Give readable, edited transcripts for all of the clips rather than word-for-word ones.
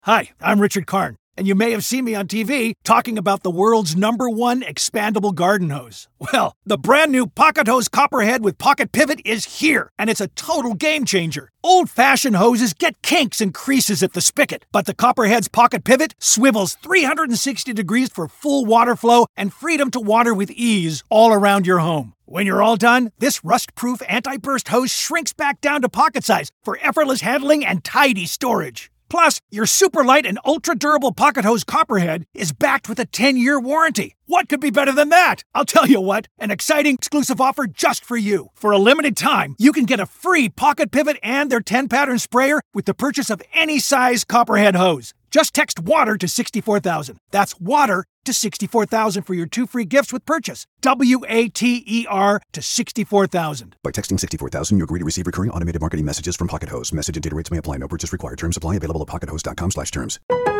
Hi, I'm Richard Karn, and you may have seen me on TV talking about the world's #1 expandable garden hose. Well, the brand new Pocket Hose Copperhead with Pocket Pivot is here, and it's a total game changer. Old-fashioned hoses get kinks and creases at the spigot, but the Copperhead's Pocket Pivot swivels 360 degrees for full water flow and freedom to water with ease all around your home. When you're all done, this rust-proof anti-burst hose shrinks back down to pocket size for effortless handling and tidy storage. Plus, your super light and ultra-durable Pocket Hose Copperhead is backed with a 10-year warranty. What could be better than that? I'll tell you what, an exciting exclusive offer just for you. For a limited time, you can get a free Pocket Pivot and their 10-pattern sprayer with the purchase of any size Copperhead hose. Just text WATER to 64,000. That's WATER to 64,000 for your 2 free gifts with purchase. WATER to 64,000. By texting 64,000, you agree to receive recurring automated marketing messages from Pocket Hose. Message and data rates may apply. No purchase required. Terms apply. Available at pockethose.com/terms.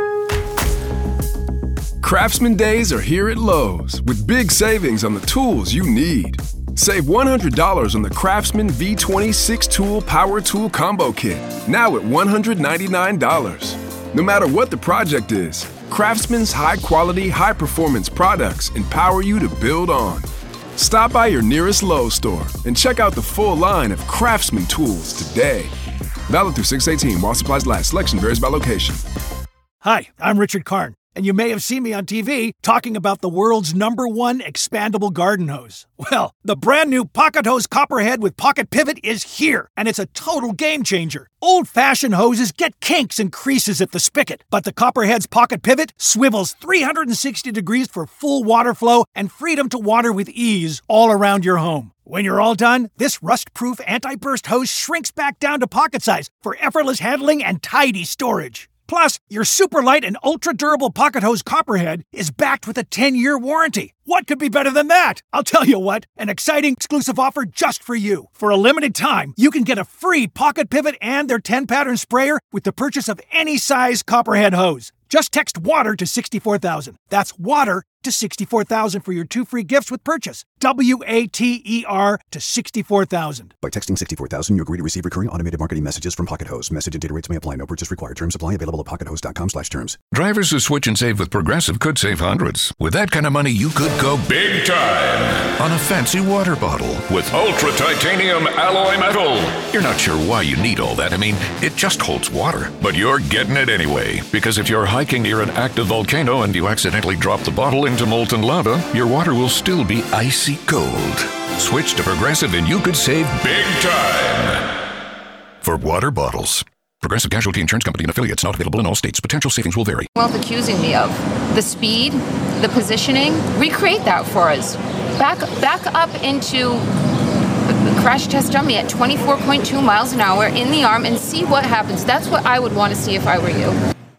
Craftsman Days are here at Lowe's with big savings on the tools you need. Save $100 on the Craftsman V20 6-tool Power Tool Combo Kit, now at $199. No matter what the project is, Craftsman's high-quality, high-performance products empower you to build on. Stop by your nearest Lowe's store and check out the full line of Craftsman tools today. Valid through 6/18 while supplies last. Selection varies by location. Hi, I'm Richard Karn, and you may have seen me on TV talking about the world's #1 expandable garden hose. Well, the brand new Pocket Hose Copperhead with Pocket Pivot is here, and it's a total game changer. Old-fashioned hoses get kinks and creases at the spigot, but the Copperhead's Pocket Pivot swivels 360 degrees for full water flow and freedom to water with ease all around your home. When you're all done, this rust-proof anti-burst hose shrinks back down to pocket size for effortless handling and tidy storage. Plus, your super light and ultra-durable Pocket Hose Copperhead is backed with a 10-year warranty. What could be better than that? I'll tell you what, an exciting exclusive offer just for you. For a limited time, you can get a free Pocket Pivot and their 10-pattern sprayer with the purchase of any size Copperhead hose. Just text WATER to 64,000. That's WATER to 64,000 for your 2 free gifts with purchase. WATER to 64,000. By texting 64,000, you agree to receive recurring automated marketing messages from Pocket Hose. Message and data rates may apply. No purchase required. Terms apply. Available at pockethose.com/terms. Drivers who switch and save with Progressive could save hundreds. With that kind of money, you could go big time on a fancy water bottle with ultra titanium alloy metal. You're not sure why you need all that. I mean, it just holds water, but you're getting it anyway. Because if you're hiking near an active volcano and you accidentally drop the bottle into molten lava, your water will still be icy cold. Switch to Progressive and you could save big time for water bottles. Progressive Casualty Insurance Company and affiliates, not available in all states. Potential savings will vary. Accusing me of the speed, the positioning. Recreate that for us. Back up into crash test dummy at 24.2 miles an hour in the arm and see what happens. That's what I would want to see if I were you.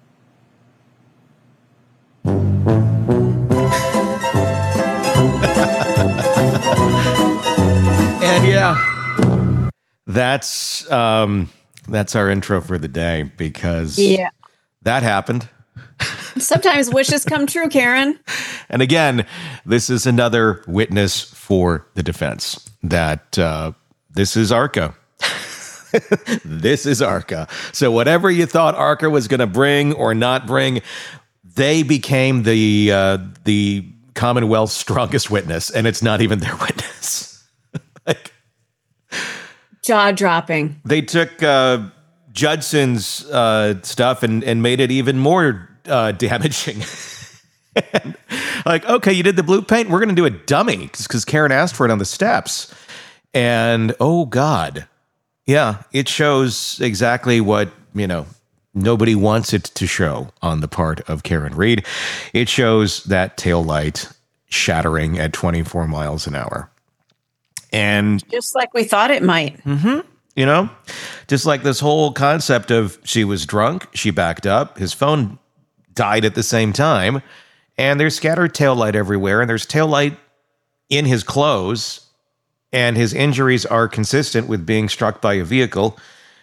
And yeah, that's our intro for the day because that happened. Sometimes wishes come true, Karen. And again, this is another witness for the defense that this is ARCA. This is ARCA. So whatever you thought ARCA was going to bring or not bring, they became the Commonwealth's strongest witness, and it's not even their witness. Like, jaw-dropping. They took Judson's stuff and made it even more damaging. And, like, okay, you did the blue paint. We're going to do a dummy because Karen asked for it on the steps. And, oh, God. Yeah, it shows exactly what, nobody wants it to show on the part of Karen Read. It shows that tail light shattering at 24 miles an hour. And just like we thought it might. Mm-hmm. Just like this whole concept of she was drunk, she backed up, his phone died at the same time, and there's scattered taillight everywhere, and there's taillight in his clothes, and his injuries are consistent with being struck by a vehicle.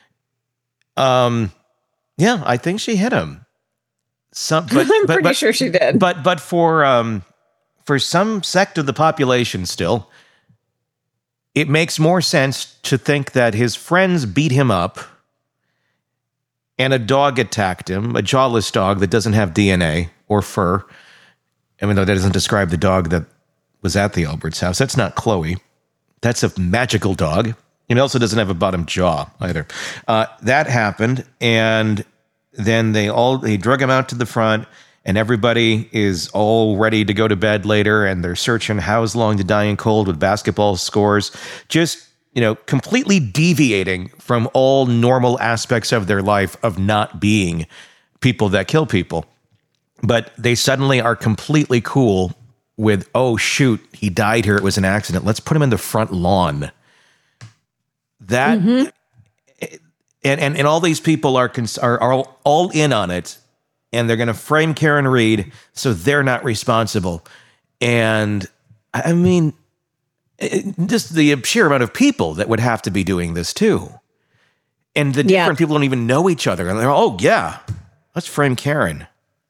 Yeah, I think she hit him. I'm pretty sure she did. But for some sect of the population still, it makes more sense to think that his friends beat him up and a dog attacked him, a jawless dog that doesn't have DNA or fur. Even though that doesn't describe the dog that was at the Alberts house. That's not Chloe. That's a magical dog. And it also doesn't have a bottom jaw either. That happened, and then they drug him out to the front, and everybody is all ready to go to bed later, and they're searching How's Long to Die in Cold with basketball scores. Just, completely deviating from all normal aspects of their life of not being people that kill people. But they suddenly are completely cool with, oh, shoot, he died here. It was an accident. Let's put him in the front lawn. That, and all these people are all in on it, and they're going to frame Karen Read so they're not responsible. And, I mean, just the sheer amount of people that would have to be doing this, too. And the different people don't even know each other. And they're, oh, yeah, let's frame Karen.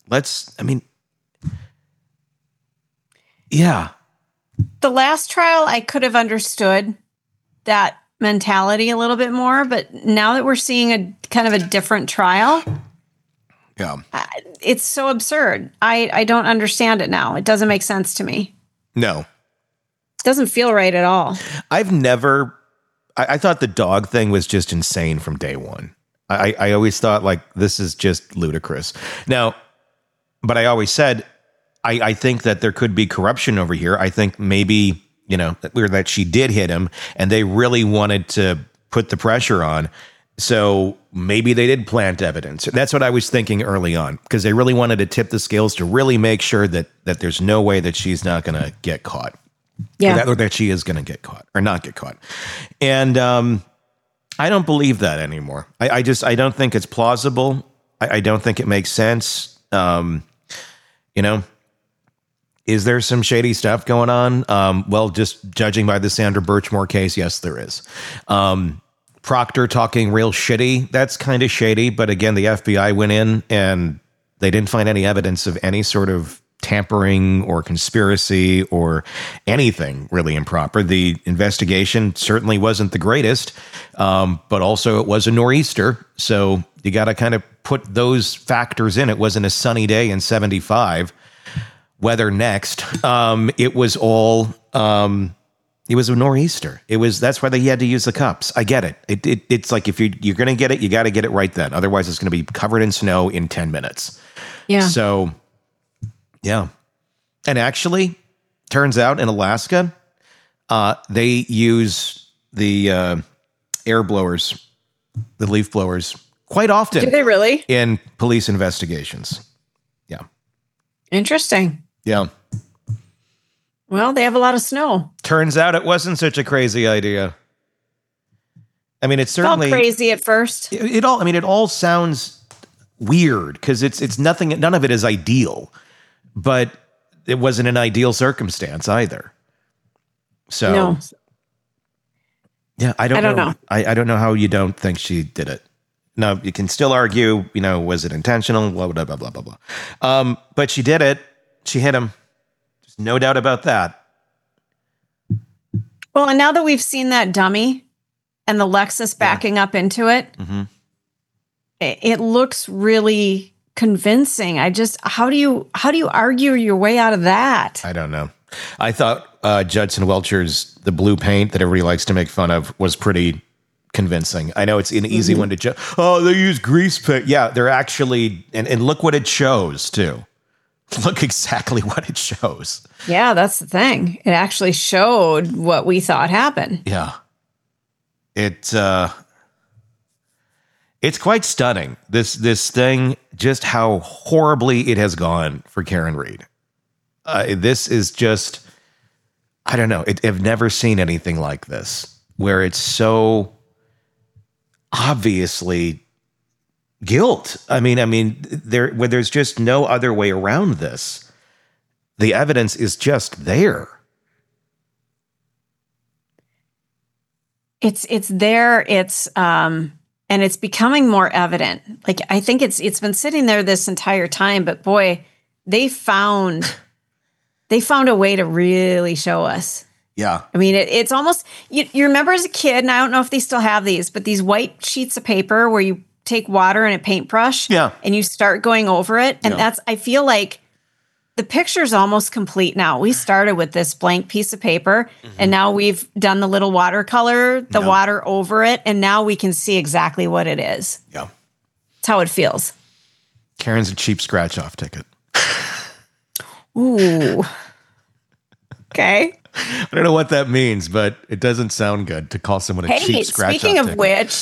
Yeah. The last trial, I could have understood that mentality a little bit more, but now that we're seeing a kind of a different trial, it's so absurd. I don't understand it now. It doesn't make sense to me. No. It doesn't feel right at all. I thought the dog thing was just insane from day one. I always thought, like, this is just ludicrous. Now, but I always said, I think that there could be corruption over here. I think maybe, that she did hit him and they really wanted to put the pressure on. So maybe they did plant evidence. That's what I was thinking early on, because they really wanted to tip the scales to really make sure that there's no way that she's not going to get caught. Yeah. Or that she is going to get caught or not get caught. And I don't believe that anymore. I don't think it's plausible. I don't think it makes sense. Is there some shady stuff going on? Well, just judging by the Sandra Birchmore case, yes, there is. Proctor talking real shitty, that's kind of shady. But again, the FBI went in and they didn't find any evidence of any sort of tampering or conspiracy or anything really improper. The investigation certainly wasn't the greatest, but also it was a nor'easter. So you got to kind of put those factors in. It wasn't a sunny day in 75. Weather next. It was all, it was a nor'easter. That's why he had to use the cups. I get it. It's like, if you're going to get it, you got to get it right then. Otherwise it's going to be covered in snow in 10 minutes. Yeah. So, yeah. And actually, turns out in Alaska, they use the air blowers, the leaf blowers, quite often. Do they really? In police investigations. Yeah. Interesting. Yeah. Well, they have a lot of snow. Turns out it wasn't such a crazy idea. I mean, it's certainly felt crazy at first. It all sounds weird because it's nothing. None of it is ideal, but it wasn't an ideal circumstance either. So, no. Yeah, I don't know. I don't know how you don't think she did it. Now, you can still argue, was it intentional? Blah, blah, blah, blah, blah, blah. But she did it. She hit him. There's no doubt about that. Well, and now that we've seen that dummy and the Lexus backing up into it, it looks really convincing. How do you argue your way out of that? I don't know. I thought Judson Welcher's The Blue Paint that everybody likes to make fun of was pretty convincing. I know it's an easy one to judge. Oh, they use grease paint. Yeah, they're actually, and look what it shows too. Look exactly what it shows. Yeah, that's the thing. It actually showed what we thought happened. Yeah. It's quite stunning. This thing, just how horribly it has gone for Karen Read. This is just, I don't know. I've never seen anything like this where it's so obviously guilt. I mean, where there's just no other way around this. The evidence is just there. It's there. And it's becoming more evident. Like, I think it's been sitting there this entire time, but boy, they found a way to really show us. Yeah. I mean, it's almost, you remember as a kid, and I don't know if they still have these, but these white sheets of paper where you take water and a paintbrush Yeah. and you start going over it. And Yeah. I feel like the picture's almost complete now. We started with this blank piece of paper and now we've done the little watercolor, the water over it. And now we can see exactly what it is. Yeah. That's how it feels. Karen's a cheap scratch-off ticket. Ooh. Okay. I don't know what that means, but it doesn't sound good to call someone a cheap Hey, scratch-off speaking of ticket. which,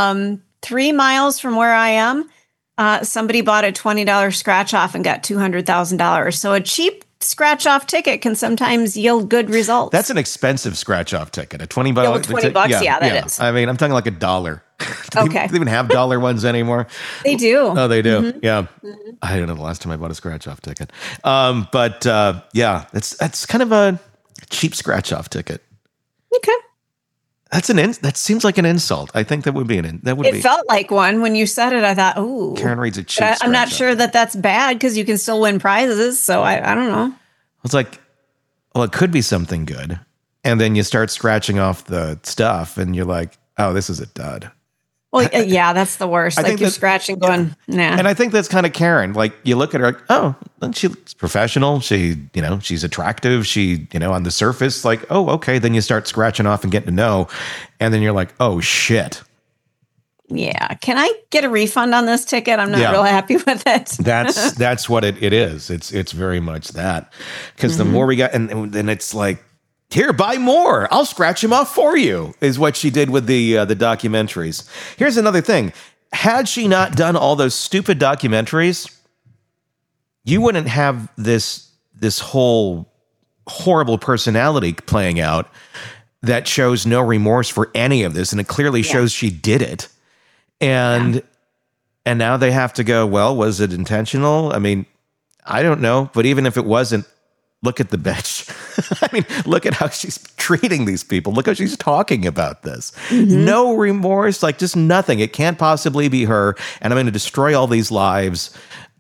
3 miles from where I am, somebody bought a $20 scratch off and got $200,000. So a cheap scratch off ticket can sometimes yield good results. That's an expensive scratch-off ticket. A $20 Yeah, well, $20, yeah, that is. I mean, I'm talking like $1. Okay. Do they even have dollar ones anymore? They do. Oh, they do. Yeah. I don't know the last time I bought a scratch-off ticket. But that's kind of a cheap scratch-off ticket. Okay. That seems like an insult. I think that would be It felt like one when you said it. I thought, ooh. Karen Reed's a cheap I'm not scratch-off. sure that that's bad because you can still win prizes. So I don't know. It's like, well, it could be something good. And then you start scratching off the stuff and you're like, oh, this is a dud. Well, yeah, that's the worst. I Like think you're that- scratching going, nah. And I think that's kind of Karen. Like you look at her, like, oh, she's professional. She's attractive. She, on the surface, like, oh, okay. Then you start scratching off and getting to know. And then you're like, oh, shit. Yeah. Can I get a refund on this ticket? I'm not Yeah. real happy with it. That's what it is. It's very much that. Because the more we got, and then it's like, here, buy more. I'll scratch them off for you, is what she did with the documentaries. Here's another thing. Had she not done all those stupid documentaries, you wouldn't have this whole horrible personality playing out that shows no remorse for any of this. And it clearly shows she did it. And now they have to go, well, was it intentional? I mean, I don't know. But even if it wasn't, look at the bitch. I mean, look at how she's treating these people. Look how she's talking about this. No remorse, like just nothing. It can't possibly be her. And I'm going to destroy all these lives.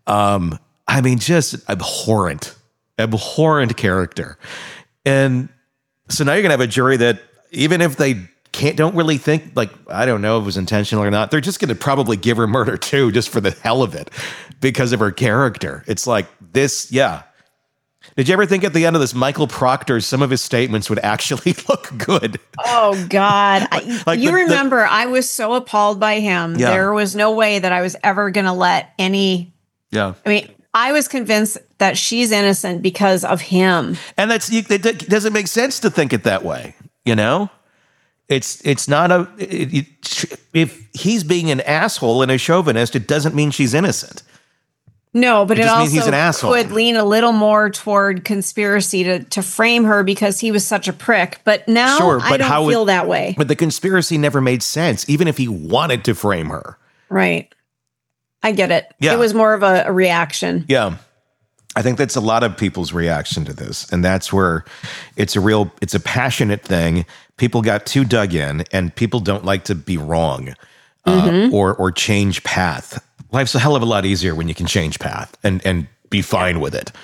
I mean, just abhorrent character. And so now you're going to have a jury that even if they don't really think, like, I don't know if it was intentional or not, they're just going to probably give her murder too, just for the hell of it, because of her character. It's like this, yeah. Did you ever think at the end of this, Michael Proctor, some of his statements would actually look good? Oh, God. Remember, I was so appalled by him. Yeah. There was no way that I was ever going to let any. Yeah. I mean, I was convinced that she's innocent because of him. And it doesn't make sense to think it that way, It's not if he's being an asshole and a chauvinist, it doesn't mean she's innocent. No, but it just means also he's an asshole. could lean a little more toward conspiracy to frame her because he was such a prick. But now I don't feel that way. But the conspiracy never made sense, even if he wanted to frame her. Right. I get it. Yeah. It was more of a reaction. Yeah. I think that's a lot of people's reaction to this. And that's where it's a passionate thing. People got too dug in, and people don't like to be wrong or change path. Life's a hell of a lot easier when you can change path and be fine with it.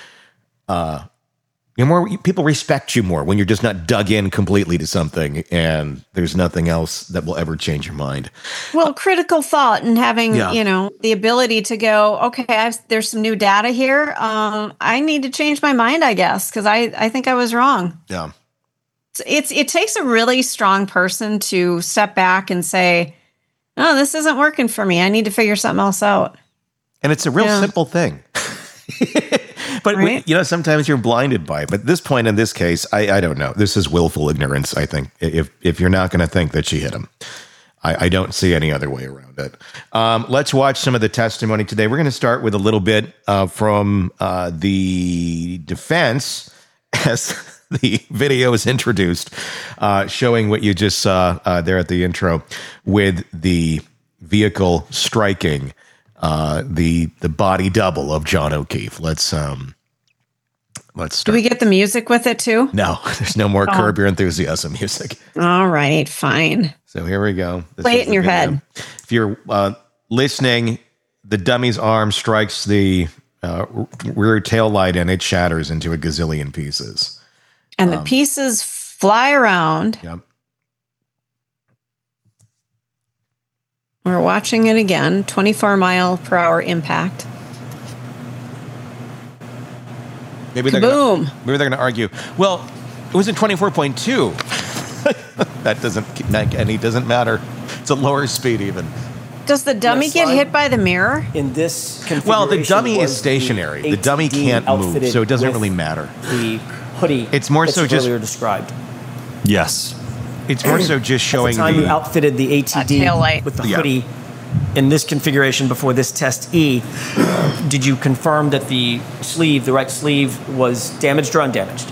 People respect you more when you're just not dug in completely to something and there's nothing else that will ever change your mind. Well, critical thought and having, the ability to go, okay, there's some new data here. I need to change my mind, I guess, because I think I was wrong. Yeah. It takes a really strong person to step back and say, oh, this isn't working for me. I need to figure something else out. And it's a real simple thing. But, right? Sometimes you're blinded by it. But at this point in this case, I don't know. This is willful ignorance, I think, if you're not going to think that she hit him. I don't see any other way around it. Let's watch some of the testimony today. We're going to start with a little bit from the defense as the video is introduced, showing what you just saw there at the intro with the vehicle striking the body double of John O'Keefe. Let's start. Do we get the music with it too? No, there's no more Curb Your Enthusiasm music. All right, fine. So here we go. Play it in your head. If you're listening, the dummy's arm strikes the rear tail light and it shatters into a gazillion pieces. And the pieces fly around. Yep. We're watching it again. 24-mile-per-hour impact. Maybe they're Boom. Maybe they're going to argue. Well, it was in 24.2. That doesn't matter. It's a lower speed even. Does the dummy get hit by the mirror? In this configuration, Well, the dummy is stationary. The dummy can't move, so it doesn't really matter. The hoodie. It's more so just earlier described. Yes. It's more so just showing At the time you outfitted the ATD taillight. with the hoodie in this configuration before this test E, did you confirm that the right sleeve, was damaged or undamaged?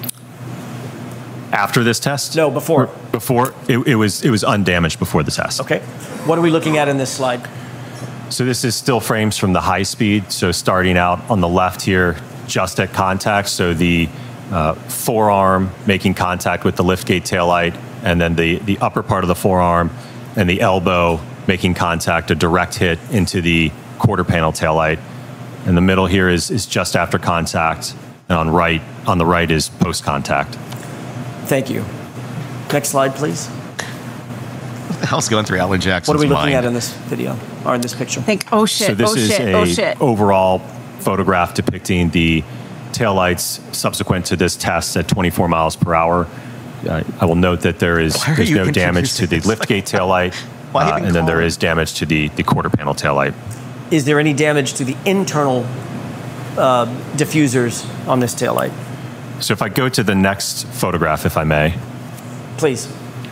After this test? No, before. Before it was undamaged before the test. Okay. What are we looking at in this slide? So this is still frames from the high speed. So starting out on the left here, just at contact. So the forearm making contact with the liftgate taillight, and then the upper part of the forearm and the elbow making contact, a direct hit into the quarter panel taillight. And the middle here is just after contact, and on the right is post contact. Thank you. Next slide, please. What the hell's going through Alan Jackson's What are we looking mind? at in this video or in this picture? Oh shit, So this oh is shit, oh shit. overall photograph depicting the taillights subsequent to this test at 24 miles per hour. I will note that there's no damage to the liftgate taillight, and then there is damage to the quarter panel taillight. Is there any damage to the internal diffusers on this taillight? So if I go to the next photograph, if I may. Please.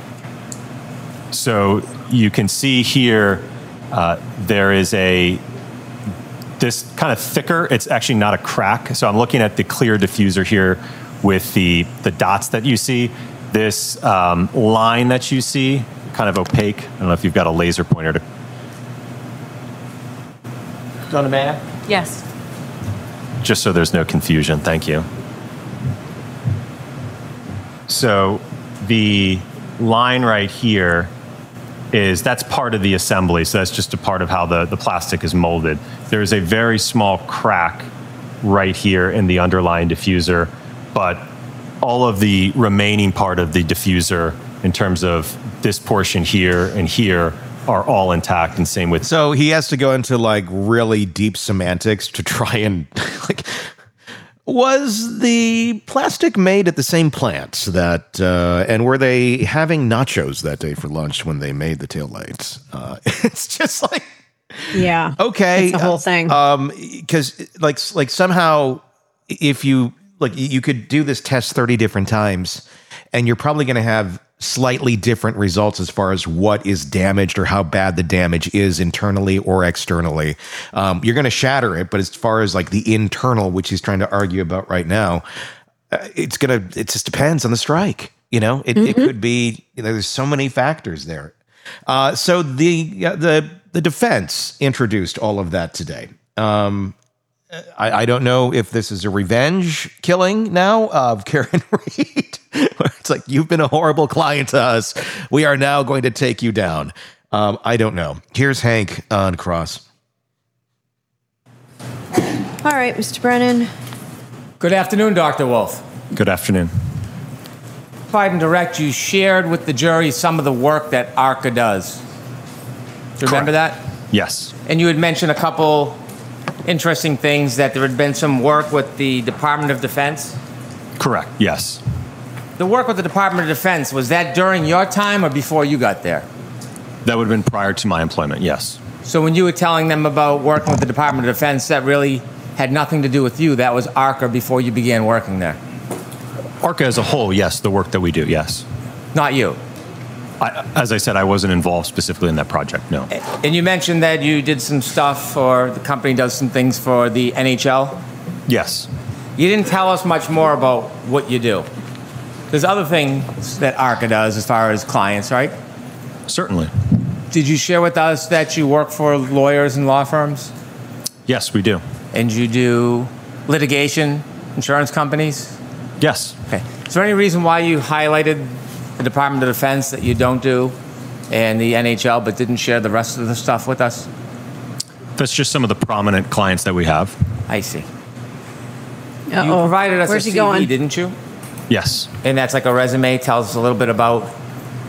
So you can see here, there is this kind of thicker, it's actually not a crack. So I'm looking at the clear diffuser here with the dots that you see. This line that you see, kind of opaque. I don't know if you've got a laser pointer to. Donna Maya? Yes. Just so there's no confusion, thank you. So the line right here that's part of the assembly. So that's just a part of how the plastic is molded. There's a very small crack right here in the underlying diffuser, but all of the remaining part of the diffuser in terms of this portion here and here are all intact, and same with. So he has to go into like really deep semantics to try and like, was the plastic made at the same plant that, and were they having nachos that day for lunch when they made the taillights? It's just like, yeah, okay, it's the whole thing. Because like somehow, if you you could do this test 30 different times, and you're probably going to have slightly different results as far as what is damaged or how bad the damage is internally or externally. You're going to shatter it, but as far as like the internal, which he's trying to argue about right now, it just depends on the strike. It could be, there's so many factors there. So the defense introduced all of that today. I don't know if this is a revenge killing now of Karen Reed. It's like, you've been a horrible client to us. We are now going to take you down. I don't know. Here's Hank on Cross. All right, Mr. Brennan. Good afternoon, Dr. Wolf. Good afternoon. Fight and Direct, you shared with the jury some of the work that ARCA does. Do you remember that? Yes. And you had mentioned a couple interesting things, that there had been some work with the Department of Defense. Correct, yes. The work with the Department of Defense, was that during your time or before you got there? That would have been prior to my employment, yes. So when you were telling them about working with the Department of Defense, that really had nothing to do with you. That was ARCA before you began working there. ARCA as a whole, yes, the work that we do, yes. Not you. As I said, I wasn't involved specifically in that project, no. And you mentioned that you did some stuff, or the company does some things for the NHL? Yes. You didn't tell us much more about what you do. There's other things that ARCA does as far as clients, right? Certainly. Did you share with us that you work for lawyers and law firms? Yes, we do. And you do litigation, insurance companies? Yes. Okay. Is there any reason why you highlighted the Department of Defense that you don't do, and the NHL, but didn't share the rest of the stuff with us? That's just some of the prominent clients that we have. I see. Uh-oh. You provided us Where's a he CV, going? didn't you? Yes. And that's like a resume, tells us a little bit about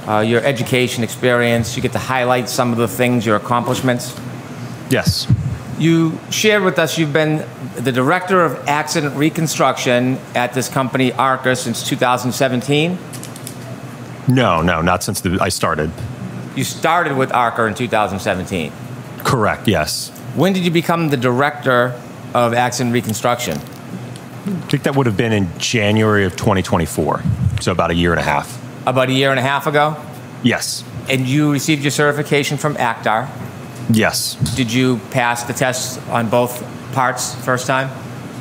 your education experience. You get to highlight some of the things, your accomplishments. Yes. You shared with us you've been the director of accident reconstruction at this company, ARCA, since 2017. No, not since I started. You started with ARCA in 2017. Correct, yes. When did you become the director of accident reconstruction? I think that would have been in January of 2024, so about a year and a half. About a year and a half ago? Yes. And you received your certification from ACTAR? Yes. Did you pass the tests on both parts first time?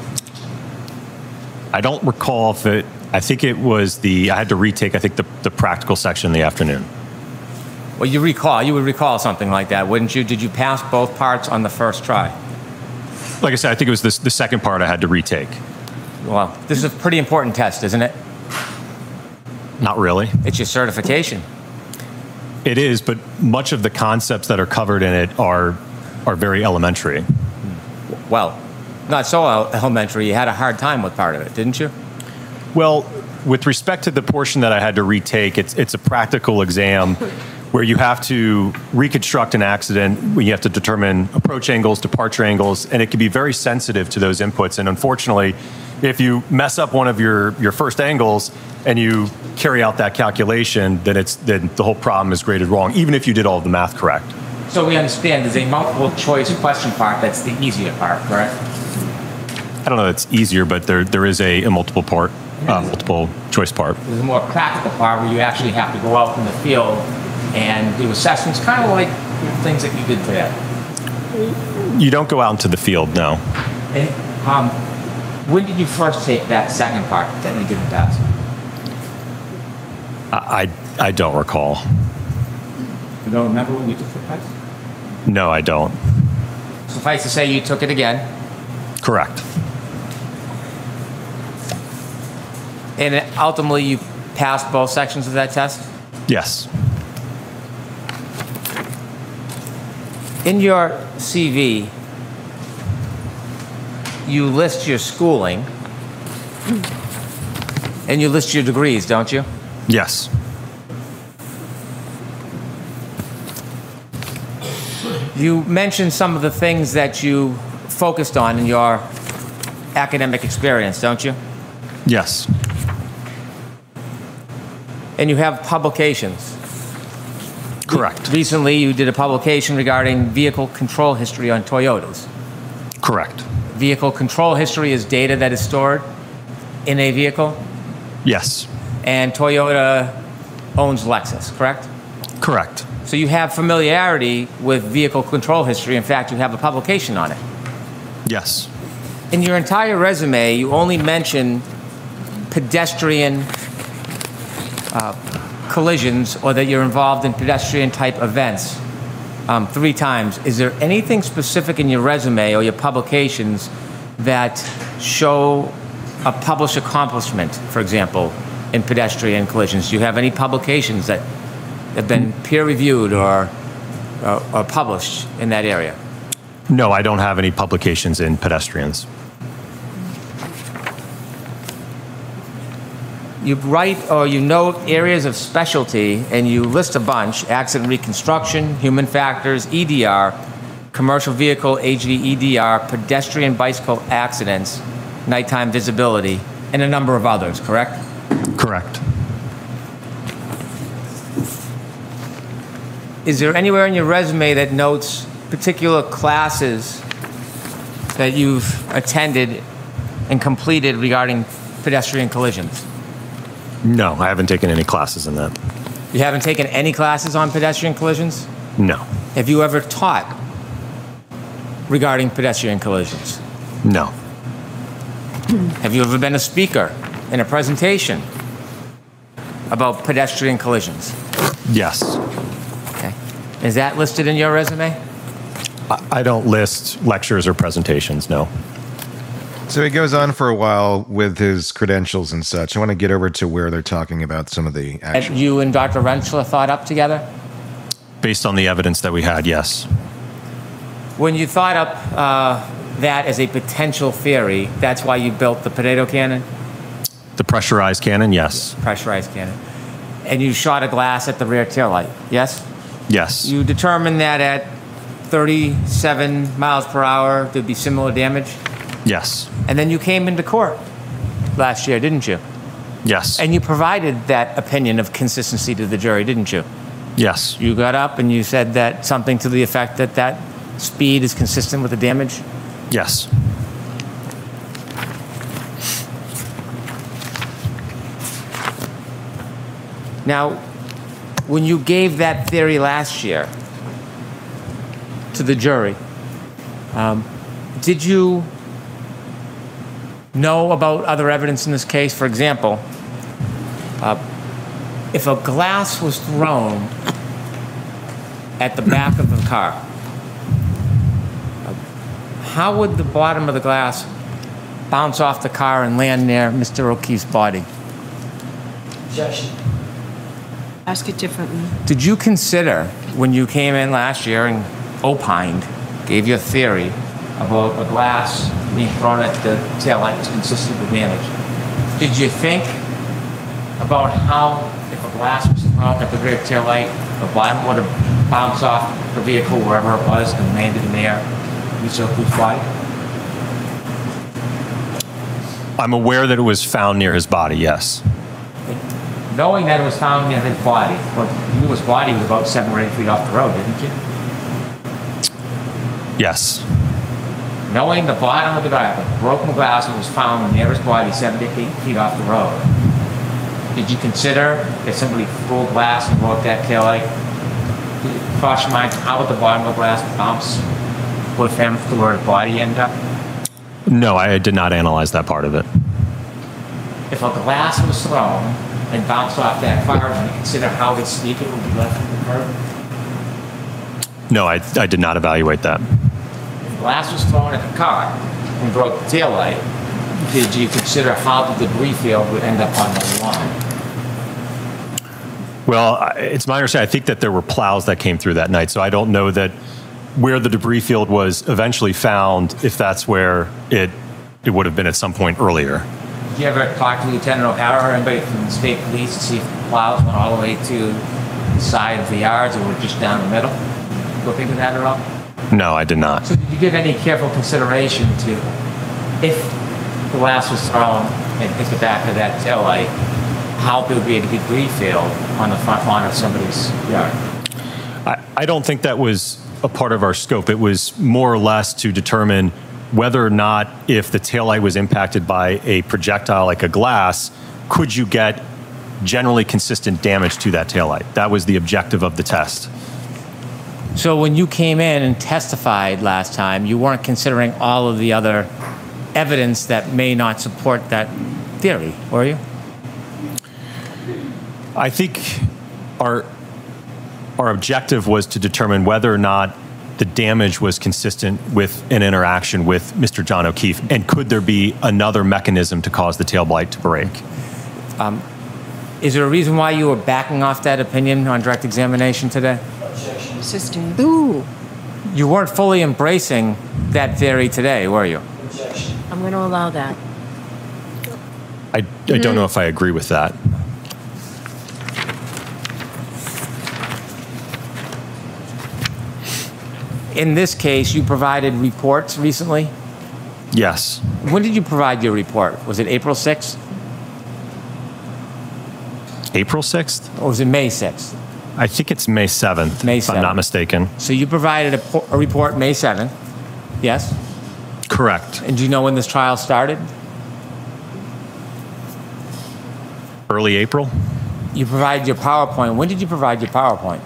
I don't recall if it, I think it was I had to retake, I think, the practical section in the afternoon. Well, you would recall something like that, wouldn't you? Did you pass both parts on the first try? Like I said, I think it was the second part I had to retake. Well, this is a pretty important test, isn't it? Not really. It's your certification. It is, but much of the concepts that are covered in it are very elementary. Well, not so elementary. You had a hard time with part of it, didn't you? Well, with respect to the portion that I had to retake, it's a practical exam where you have to reconstruct an accident, where you have to determine approach angles, departure angles, and it can be very sensitive to those inputs. And unfortunately, if you mess up one of your first angles and you carry out that calculation, then the whole problem is graded wrong, even if you did all of the math correct. So we understand there's a multiple choice question part that's the easier part, correct? I don't know if it's easier, but there is a multiple choice part. There's a more practical part where you actually have to go out in the field and do assessments, kind of like things that you did today. You don't go out into the field, no. And, when did you first take that second part that you didn't pass? I don't recall. You don't remember when you took the test? No, I don't. Suffice to say, you took it again. Correct. And ultimately, you passed both sections of that test? Yes. In your CV, you list your schooling and you list your degrees, don't you? Yes. You mentioned some of the things that you focused on in your academic experience, don't you? Yes. And you have publications. Correct. Recently, you did a publication regarding vehicle control history on Toyotas. Correct. Vehicle control history is data that is stored in a vehicle? Yes. And Toyota owns Lexus, correct? Correct. So you have familiarity with vehicle control history. In fact, you have a publication on it. Yes. In your entire resume, you only mention pedestrian collisions or that you're involved in pedestrian-type events 3 times. Is there anything specific in your resume or your publications that show a published accomplishment, for example, in pedestrian collisions? Do you have any publications that have been peer-reviewed or published in that area? No, I don't have any publications in pedestrians. You write or you note areas of specialty, and you list a bunch: accident reconstruction, human factors, EDR, commercial vehicle, HVEDR, pedestrian bicycle accidents, nighttime visibility, and a number of others, correct? Correct. Is there anywhere in your resume that notes particular classes that you've attended and completed regarding pedestrian collisions? No, I haven't taken any classes in that. You haven't taken any classes on pedestrian collisions? No. Have you ever taught regarding pedestrian collisions? No. Have you ever been a speaker in a presentation about pedestrian collisions? Yes. Okay. Is that listed in your resume? I don't list lectures or presentations, no. So he goes on for a while with his credentials and such. I want to get over to where they're talking about some of the actual... And you and Dr. Rentschler thought up together? Based on the evidence that we had, yes. When you thought up that as a potential theory, that's why you built the potato cannon? The pressurized cannon, yes. Pressurized cannon. and you shot a glass at the rear taillight, yes? Yes. You determined that at 37 miles per hour there'd be similar damage? Yes. And then you came into court last year, didn't you? Yes. And you provided that opinion of consistency to the jury, didn't you? Yes. You got up and you said that something to the effect that that speed is consistent with the damage? Yes. Now, when you gave that theory last year to the jury, did you know about other evidence in this case? For example, if a glass was thrown at the back of the car, how would the bottom of the glass bounce off the car and land near Mr. O'Keefe's body? Objection. Ask it differently. Did you consider, when you came in last year and opined, gave your theory about a glass being thrown at the taillight was consistent with damage, did you think about how, if a glass was thrown at the rear taillight, the bottom would have bounced off the vehicle wherever it was and landed near Mr. O'Keefe's body? I'm aware that it was found near his body, yes. Knowing that it was found near his body, well, you knew his body was about 7 or 8 feet off the road, didn't you? Yes. Knowing the bottom of the broken glass that was found near his body 7 to 8 feet off the road, did you consider if somebody threw a glass and broke that taillight, cross your mind how would the bottom of the glass bounce with him to where his body ended up? No, I did not analyze that part of it. If a glass was thrown and bounced off that car, did you consider how his sneaker would be left in the curb? No, I did not evaluate that. If glass was thrown at the car and broke the taillight, did you consider how the debris field would end up on the lawn? Well, it's my understanding, I think that there were plows that came through that night, so I don't know that where the debris field was eventually found, if that's where it would have been at some point earlier. Did you ever talk to Lieutenant O'Hara or anybody from the state police to see if the plows went all the way to the side of the yards or were just down the middle? Look into that at all? No, I did not. So did you give any careful consideration to if the glass was thrown and hit the back of that taillight, how there would be a debris field on the front lawn of somebody's yard? I don't think that was a part of our scope. It was more or less to determine whether or not, if the taillight was impacted by a projectile like a glass, could you get generally consistent damage to that taillight? That was the objective of the test. So when you came in and testified last time, you weren't considering all of the other evidence that may not support that theory, were you? I think our objective was to determine whether or not the damage was consistent with an interaction with Mr. John O'Keefe, and could there be another mechanism to cause the tail light to break? Is there a reason why you were backing off that opinion on direct examination today? Objection. Ooh. You weren't fully embracing that theory today, were you? Objection. I'm going to allow that. I don't know if I agree with that. In this case, you provided reports recently? Yes. When did you provide your report? Was it April 6th? April 6th? Or was it May 6th? I think it's May 7th, May if I'm not 7th. mistaken. So you provided a report May 7th, yes? Correct. And do you know when this trial started? Early April? You provided your PowerPoint. When did you provide your PowerPoint?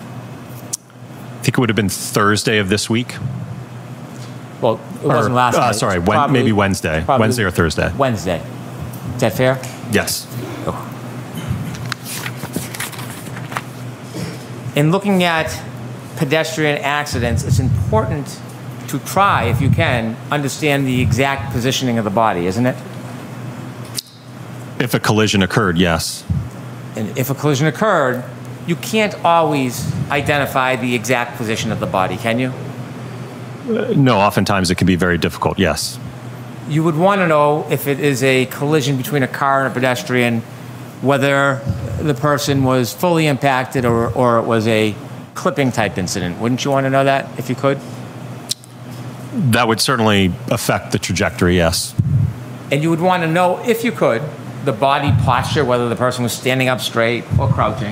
I think it would have been Thursday of this week. Well, it wasn't last night. Sorry, Probably- maybe Wednesday. probably Wednesday or Thursday. Wednesday. Is that fair? Yes. In looking at pedestrian accidents, it's important to try, if you can, understand the exact positioning of the body, isn't it? If a collision occurred, yes. And if a collision occurred, you can't always identify the exact position of the body, can you? No, oftentimes it can be very difficult, yes. You would want to know if it is a collision between a car and a pedestrian, whether the person was fully impacted or it was a clipping type incident? Wouldn't you want to know that if you could? That would certainly affect the trajectory, yes. And you would want to know, if you could, the body posture, whether the person was standing up straight or crouching.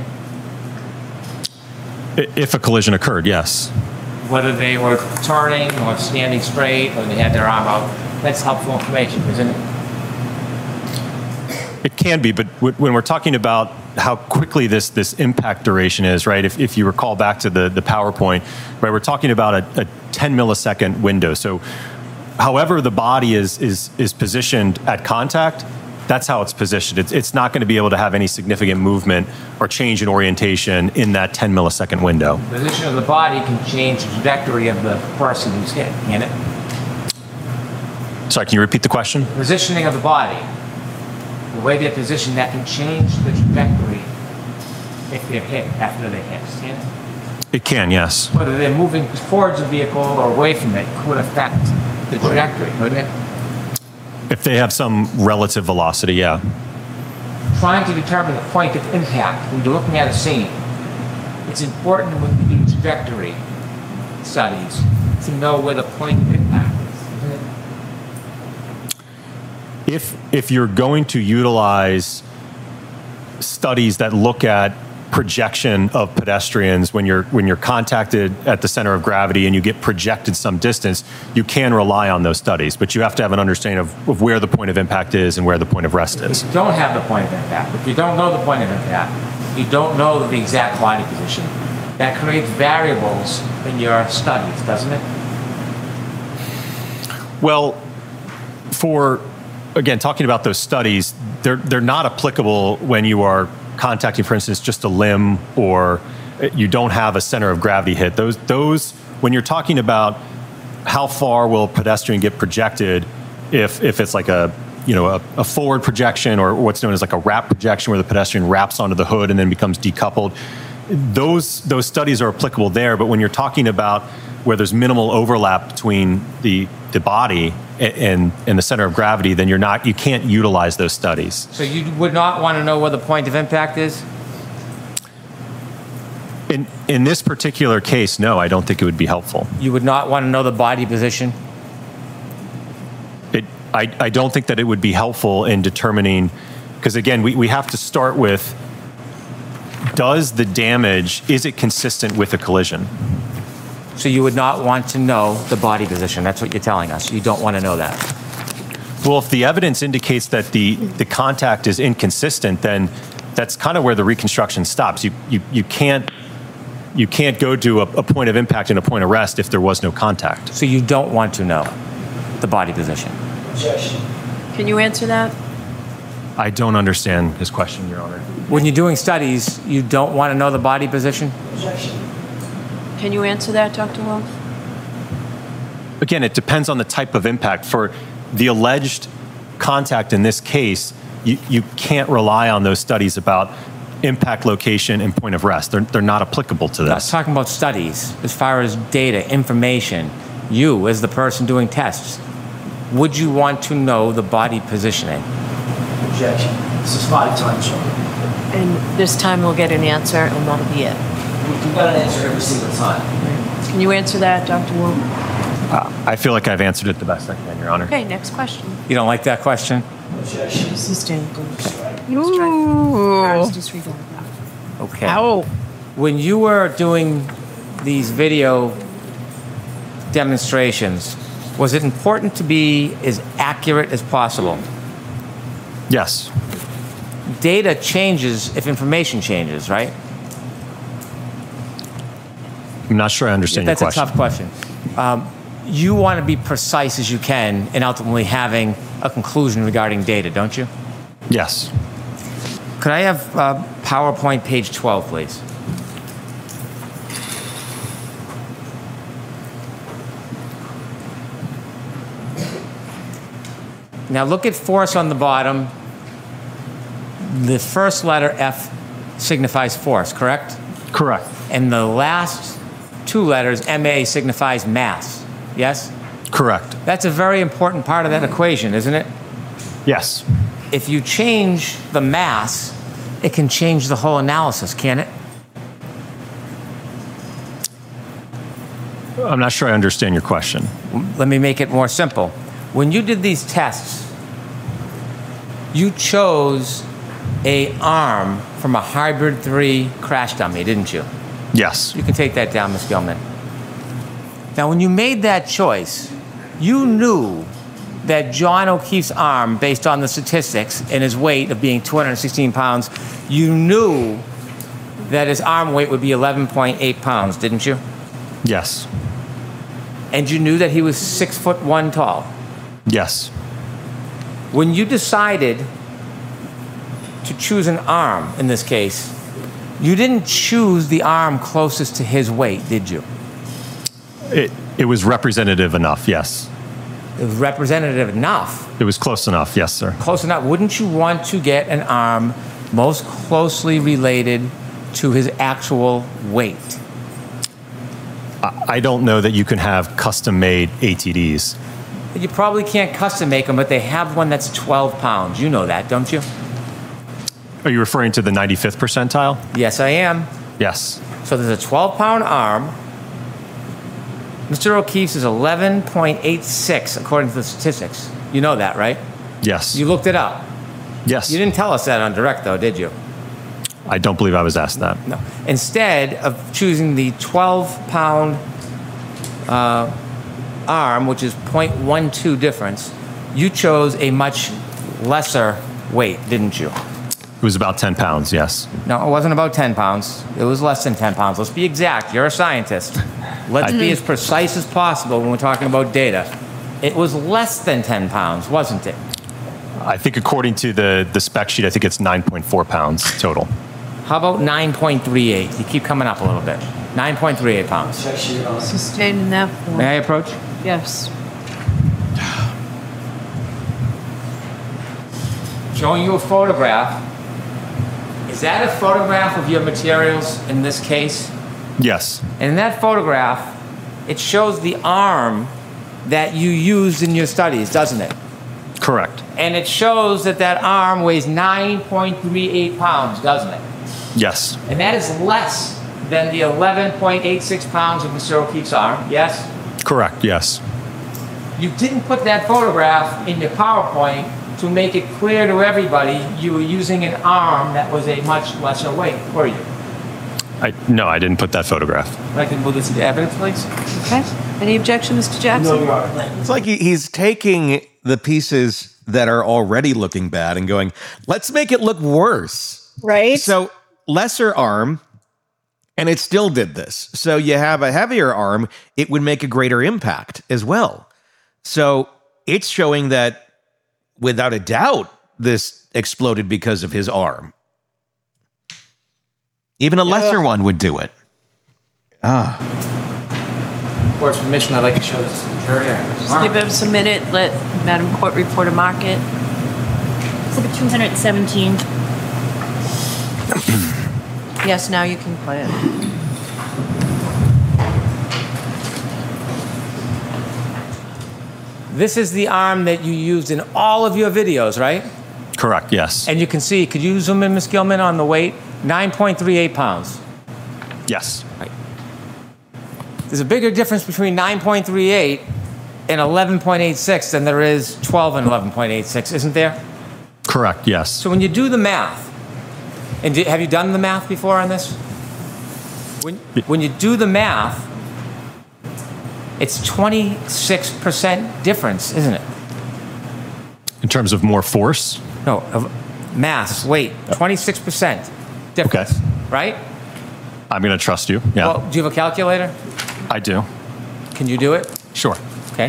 If a collision occurred, yes. Whether they were turning or standing straight or they had their arm out. That's helpful information, isn't it? It can be, but when we're talking about how quickly this impact duration is, right? If you recall back to the PowerPoint, right, we're talking about a 10 millisecond window. So however the body is positioned at contact, that's how it's positioned. It's not going to be able to have any significant movement or change in orientation in that 10 millisecond window. The position of the body can change the trajectory of the person who's hit, can it? Sorry, can you repeat the question? Positioning of the body. The way they're positioned, that can change the trajectory if they're hit after they hit, can it? It can, yes. Whether they're moving towards the vehicle or away from it could affect the trajectory, couldn't it? If they have some relative velocity, yeah. Trying to determine the point of impact when you're looking at a scene, it's important when you do trajectory studies to know where the point of impact is, isn't it? If you're going to utilize studies that look at projection of pedestrians when you're contacted at the center of gravity and you get projected some distance, you can rely on those studies, but you have to have an understanding of where the point of impact is and where the point of rest is. If you don't have the point of impact, if you don't know the point of impact, you don't know the exact body position, that creates variables in your studies, doesn't it? Well, again, talking about those studies, they're not applicable when you are contacting, for instance, just a limb or you don't have a center of gravity hit. Those when you're talking about how far will a pedestrian get projected, if it's like a forward projection or what's known as like a wrap projection where the pedestrian wraps onto the hood and then becomes decoupled, those studies are applicable there. But when you're talking about where there's minimal overlap between the body and the center of gravity, then you can't utilize those studies. So you would not want to know where the point of impact is? In this particular case, no, I don't think it would be helpful. You would not want to know the body position? I don't think that it would be helpful in determining, because again, we have to start with, is it consistent with a collision? So you would not want to know the body position. That's what you're telling us. You don't want to know that. Well, if the evidence indicates that the contact is inconsistent, then that's kind of where the reconstruction stops. You can't go to a point of impact and a point of rest if there was no contact. So you don't want to know the body position. Can you answer that? I don't understand his question, Your Honor. When you're doing studies, you don't want to know the body position? Can you answer that, Dr. Wolf? Again, it depends on the type of impact. For the alleged contact in this case, you can't rely on those studies about impact location and point of rest. They're not applicable to this. I'm talking about studies. As far as data, information, you as the person doing tests, would you want to know the body positioning? Objection. This is 5 times. And this time we'll get an answer, and that'll be it. We've got an answer every single time. Can you answer that, Dr. Wolf? I feel like I've answered it the best I can, Your Honor. Okay, next question. You don't like that question? Sustained. Ooh. Disregard. Okay. Ow. When you were doing these video demonstrations, was it important to be as accurate as possible? Yes. Data changes if information changes, right? I'm not sure I understand your question. That's a tough question. You want to be precise as you can in ultimately having a conclusion regarding data, don't you? Yes. Could I have PowerPoint page 12, please? Now look at force on the bottom. The first letter F signifies force, correct? Correct. And the last 2 letters, MA, signifies mass, yes? Correct. That's a very important part of that equation, isn't it? Yes. If you change the mass it can change the whole analysis, can't it? I'm not sure I understand your question. Let me make it more simple. When you did these tests, you chose a arm from a Hybrid 3 crash dummy, didn't you? Yes. You can take that down, Ms. Gilman. Now, when you made that choice, you knew that John O'Keefe's arm, based on the statistics and his weight of being 216 pounds, you knew that his arm weight would be 11.8 pounds, didn't you? Yes. And you knew that he was 6'1" tall. Yes. When you decided to choose an arm in this case, you didn't choose the arm closest to his weight, did you? It was representative enough, yes. It was representative enough. It was close enough, yes, sir. Close enough. Wouldn't you want to get an arm most closely related to his actual weight? I don't know that you can have custom-made ATDs. You probably can't custom make them, but they have one that's 12 pounds. You know that, don't you? Are you referring to the 95th percentile? Yes, I am. Yes. So there's a 12-pound arm. Mr. O'Keefe's is 11.86, according to the statistics. You know that, right? Yes. You looked it up. Yes. You didn't tell us that on direct, though, did you? I don't believe I was asked that. No. Instead of choosing the 12-pound arm, which is 0.12 difference, you chose a much lesser weight, didn't you? It was about 10 pounds, yes. No, it wasn't about 10 pounds. It was less than 10 pounds. Let's be exact. You're a scientist. Let's be as precise as possible when we're talking about data. It was less than 10 pounds, wasn't it? I think according to the spec sheet, I think it's 9.4 pounds total. How about 9.38? You keep coming up a little bit. 9.38 pounds. Sustained in that form. May I approach? Yes. Showing you a photograph. Is that a photograph of your materials in this case? Yes. And in that photograph, it shows the arm that you used in your studies, doesn't it? Correct. And it shows that that arm weighs 9.38 pounds, doesn't it? Yes. And that is less than the 11.86 pounds of Mr. O'Keefe's arm, yes? Correct, yes. You didn't put that photograph in your PowerPoint to make it clear to everybody you were using an arm that was a much lesser weight, were you? No, I didn't put that photograph. I'd like to move this into evidence, please. Okay. Any objection, Mr. Jackson? No, Your Honor. It's like he's taking the pieces that are already looking bad and going, let's make it look worse. Right. So lesser arm, and it still did this. So you have a heavier arm, it would make a greater impact as well. So it's showing that without a doubt, this exploded because of his arm. Even a lesser one would do it. Court's permission, I'd like to show this to the jury. Just give us a minute. Let Madam Court Reporter mark it. Exhibit 217. Yes, now you can play it. This is the arm that you used in all of your videos, right? Correct, yes. And you can see, could you zoom in, Ms. Gilman, on the weight? 9.38 pounds. Yes. Right. There's a bigger difference between 9.38 and 11.86 than there is 12 and 11.86, isn't there? Correct, yes. So when you do the math, and have you done the math before on this? When you do the math, it's 26% difference, isn't it? In terms of more force? No, of mass, weight, 26% difference, Okay. right? I'm going to trust you, yeah. Well, do you have a calculator? I do. Can you do it? Sure. Okay.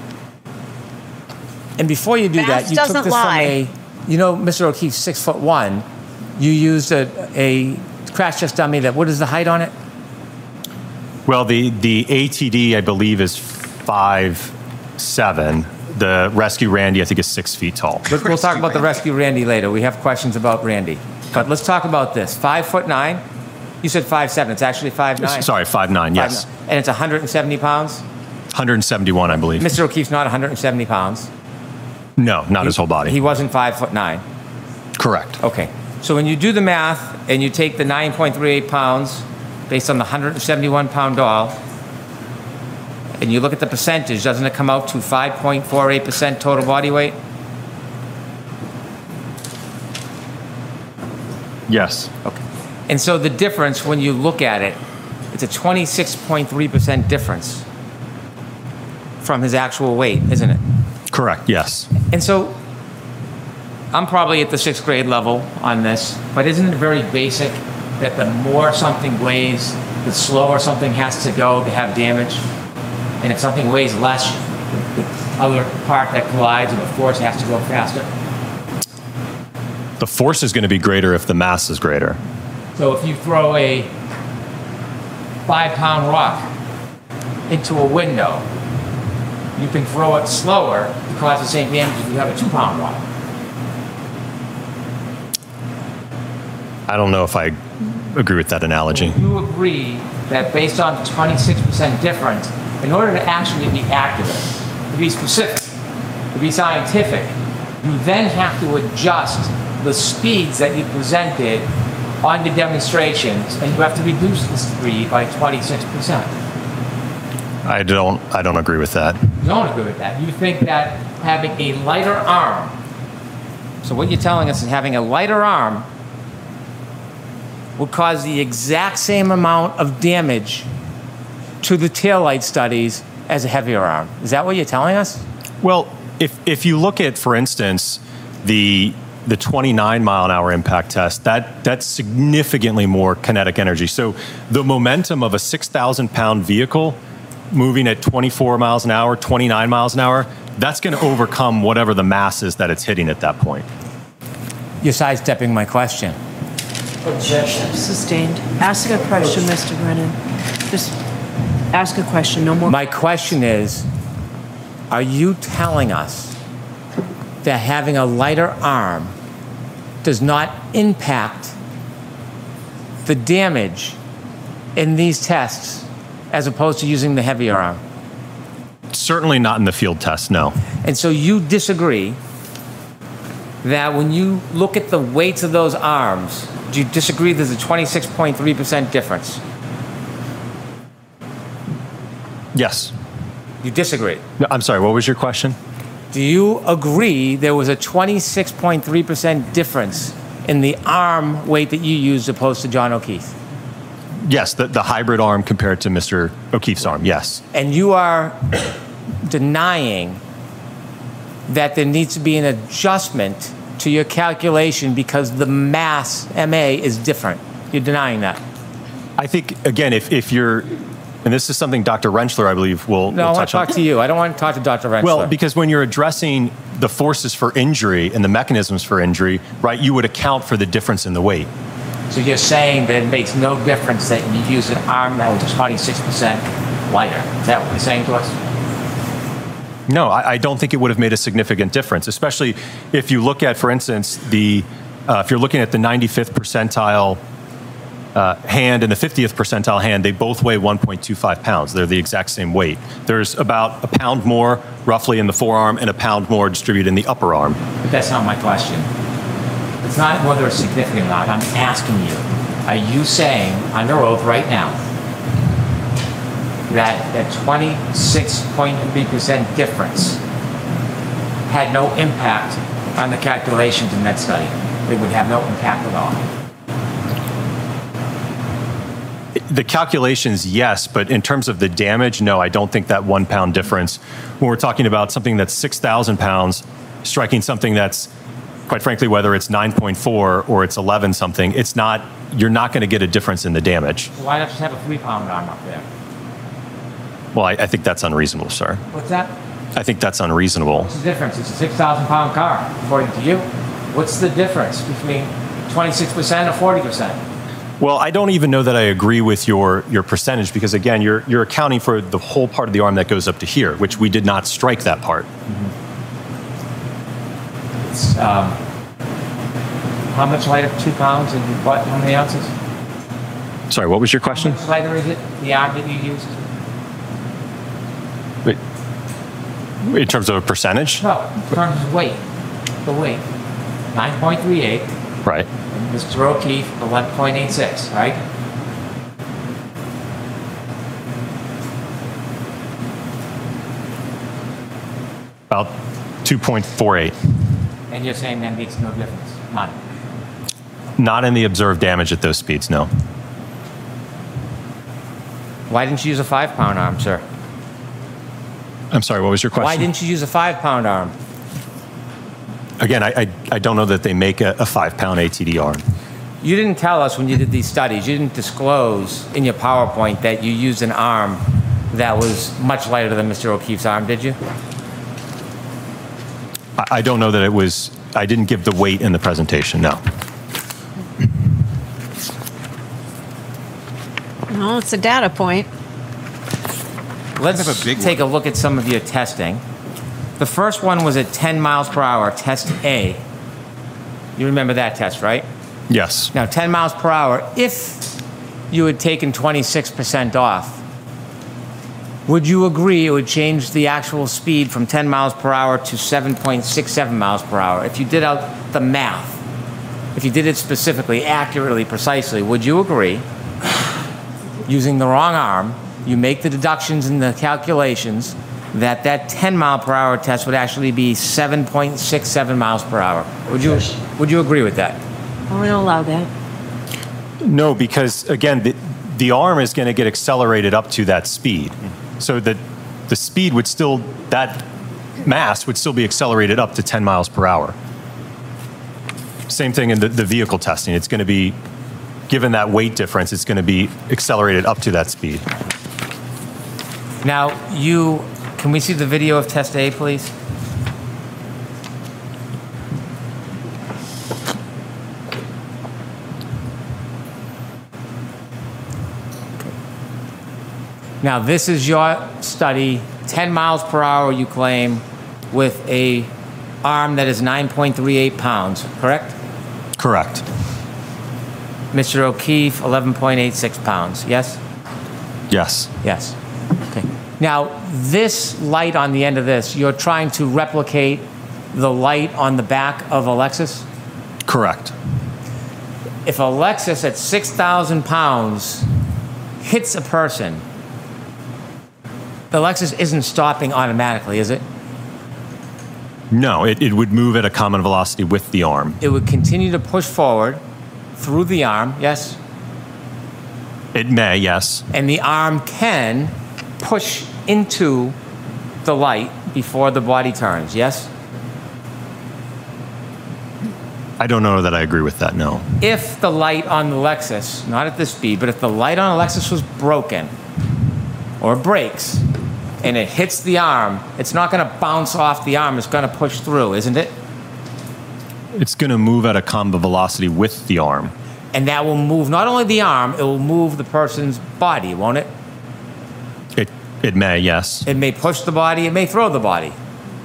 And before you do Math that, you took doesn't this lie. from Mr. O'Keefe's 6'1". You used a crash test dummy that, what is the height on it? Well, the ATD, I believe, is 5'7". The Rescue Randy, I think, is 6 feet tall. We'll talk about the Rescue Randy later. We have questions about Randy. But let's talk about this. 5'9". You said 5'7". It's actually 5'9". Sorry, 5'9", yes. 5'9". And it's 170 pounds? 171, I believe. Mr. O'Keefe's not 170 pounds. No, not his whole body. He wasn't 5'9". Correct. Okay. So when you do the math and you take the 9.38 pounds based on the 171 pound doll, and you look at the percentage, doesn't it come out to 5.48% total body weight? Yes. Okay. And so the difference, when you look at it, it's a 26.3% difference from his actual weight, isn't it? Correct, yes. And so I'm probably at the 6th grade level on this, but isn't it very basic that the more something weighs, the slower something has to go to have damage? And if something weighs less, the other part that collides with the force has to go faster? The force is going to be greater if the mass is greater. So if you throw a 5-pound rock into a window, you can throw it slower to cause the same damage if you have a 2-pound rock. I don't know if I agree with that analogy. You agree that based on the 26% difference, in order to actually be accurate, to be specific, to be scientific, you then have to adjust the speeds that you presented on the demonstrations, and you have to reduce the speed by 26%. I don't agree with that. You don't agree with that. You think that having a lighter arm, so what you're telling us is having a lighter arm would cause the exact same amount of damage to the taillight studies as a heavier arm. Is that what you're telling us? Well, if you look at, for instance, the 29-mile-an-hour impact test, that's significantly more kinetic energy. So the momentum of a 6,000-pound vehicle moving at 24 miles an hour, 29 miles an hour, that's going to overcome whatever the mass is that it's hitting at that point. You're sidestepping my question. Objection. Sustained. Ask a question, Mr. Brennan. Just ask a question, no more. My question is, are you telling us that having a lighter arm does not impact the damage in these tests as opposed to using the heavier arm? Certainly not in the field test, no. And so you disagree that when you look at the weights of those arms, do you disagree there's a 26.3% difference? Yes. You disagree? No, I'm sorry, what was your question? Do you agree there was a 26.3% difference in the arm weight that you used opposed to John O'Keefe? Yes, the hybrid arm compared to Mr. O'Keefe's arm, yes. And you are denying that there needs to be an adjustment to your calculation because the mass, MA, is different. You're denying that. I think, again, if you're, and this is something Dr. Rentschler, I believe, will touch on. No, I want to talk to you. I don't want to talk to Dr. Rentschler. Well, because when you're addressing the forces for injury and the mechanisms for injury, right, you would account for the difference in the weight. So you're saying that it makes no difference that you use an arm that was 26% lighter. Is that what you're saying to us? No, I don't think it would have made a significant difference, especially if you look at, for instance, if you're looking at the 95th percentile hand and the 50th percentile hand, they both weigh 1.25 pounds. They're the exact same weight. There's about a pound more roughly in the forearm and a pound more distributed in the upper arm. But that's not my question. It's not whether it's significant or not. I'm asking you, are you saying under oath right now that 26.3% difference had no impact on the calculations in that study? It would have no impact at all. The calculations, yes, but in terms of the damage, no, I don't think that 1 pound difference, when we're talking about something that's 6,000 pounds, striking something that's, quite frankly, whether it's 9.4 or it's 11 something, it's not, you're not going to get a difference in the damage. Why not just have a 3-pound arm up there? Well, I think that's unreasonable, sir. What's that? I think that's unreasonable. What's the difference? It's a 6,000-pound car, according to you. What's the difference between 26% or 40%? Well, I don't even know that I agree with your percentage because, again, you're accounting for the whole part of the arm that goes up to here, which we did not strike that part. Mm-hmm. It's, how much lighter? 2 pounds and what? How many ounces? Sorry, what was your question? How much lighter is it, the arm that you used? Wait, in terms of a percentage? No, in terms of weight. The weight. 9.38. Right. And Mr. O'Keefe, 11.86, right? About 2.48. And you're saying that makes no difference? None. Not in the observed damage at those speeds, no. Why didn't you use a 5-pound arm, sir? I'm sorry, what was your question? Why didn't you use a 5-pound arm? Again, I don't know that they make a 5-pound ATD arm. You didn't tell us when you did these studies, you didn't disclose in your PowerPoint that you used an arm that was much lighter than Mr. O'Keefe's arm, did you? I don't know that it was, I didn't give the weight in the presentation, no. Well, it's a data point. Let's take a look at some of your testing. The first one was at 10 miles per hour, test A. You remember that test, right? Yes. Now, 10 miles per hour, if you had taken 26% off, would you agree it would change the actual speed from 10 miles per hour to 7.67 miles per hour? If you did out the math, if you did it specifically, accurately, precisely, would you agree, using the wrong arm, you make the deductions and the calculations, that 10 mile per hour test would actually be 7.67 miles per hour? Would you agree with that? I'm going to allow that. No, because again, the arm is going to get accelerated up to that speed. So the speed would still, that mass would still be accelerated up to 10 miles per hour. Same thing in the vehicle testing. It's going to be, given that weight difference, it's going to be accelerated up to that speed. Now, can we see the video of test A, please? Now, this is your study, 10 miles per hour, you claim, with a arm that is 9.38 pounds, correct? Correct. Mr. O'Keefe, 11.86 pounds, yes? Yes. Yes. Okay. Now, this light on the end of this, you're trying to replicate the light on the back of a Lexus? Correct. If a Lexus at 6,000 pounds hits a person, the Lexus isn't stopping automatically, is it? No, it would move at a common velocity with the arm. It would continue to push forward through the arm, yes? It may, yes. And the arm can push into the light before the body turns, yes? I don't know that I agree with that, no. If the light on the Lexus, not at this speed, but if the light on a Lexus was broken or breaks and it hits the arm, it's not going to bounce off the arm, it's going to push through, isn't it? It's going to move at a common velocity with the arm. And that will move not only the arm, it will move the person's body, won't it? It may, yes. It may push the body, it may throw the body.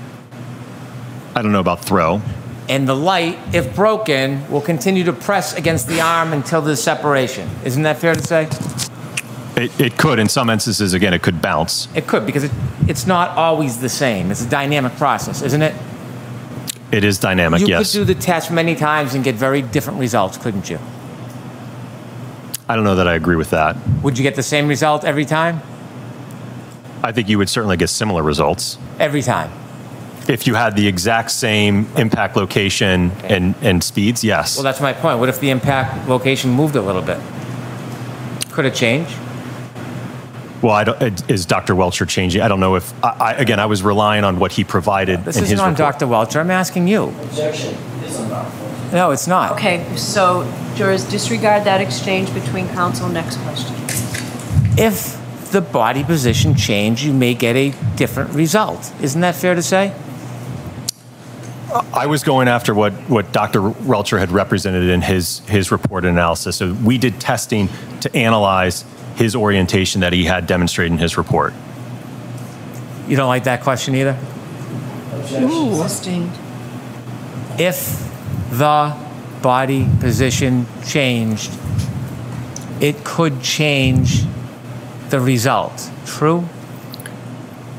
I don't know about throw. And the light, if broken, will continue to press against the arm until there's separation. Isn't that fair to say? It could. In some instances, again, it could bounce. It could, because it's not always the same. It's a dynamic process, isn't it? It is dynamic, yes. You could do the test many times and get very different results, couldn't you? I don't know that I agree with that. Would you get the same result every time? I think you would certainly get similar results. Every time? If you had the exact same impact location and speeds, yes. Well, that's my point. What if the impact location moved a little bit? Could it change? Well, is Dr. Welcher changing? I don't know if, again, I was relying on what he provided in his report. This isn't on Dr. Welcher. I'm asking you. Objection is on Dr. Welcher. No, it's not. Okay, so jurors, disregard that exchange between counsel. Next question. If the body position change, you may get a different result. Isn't that fair to say? I was going after what Dr. Welcher had represented in his report and analysis. So we did testing to analyze his orientation that he had demonstrated in his report. You don't like that question either? Objection sustained. If the body position changed, it could change the result. True?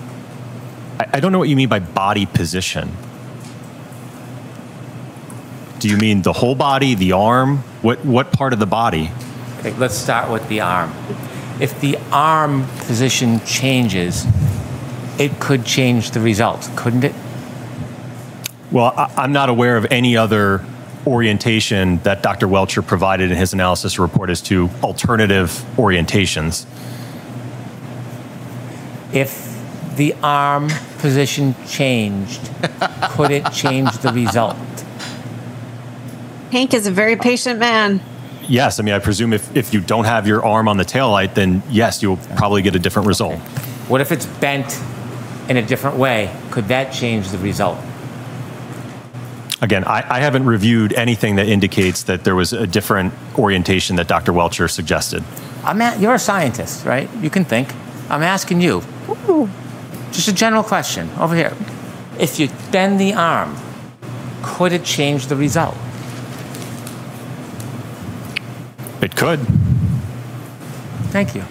I don't know what you mean by body position. Do you mean the whole body, the arm? What part of the body? Okay, let's start with the arm. If the arm position changes, it could change the result, couldn't it? Well, I'm not aware of any other orientation that Dr. Welcher provided in his analysis report as to alternative orientations. If the arm position changed, could it change the result? Hank is a very patient man. Yes, I mean, I presume if you don't have your arm on the taillight, then yes, you'll probably get a different result. What if it's bent in a different way? Could that change the result? Again, I haven't reviewed anything that indicates that there was a different orientation that Dr. Welcher suggested. You're a scientist, right? You can think. I'm asking you. Ooh. Just a general question over here. If you bend the arm, could it change the result? It could. Thank you.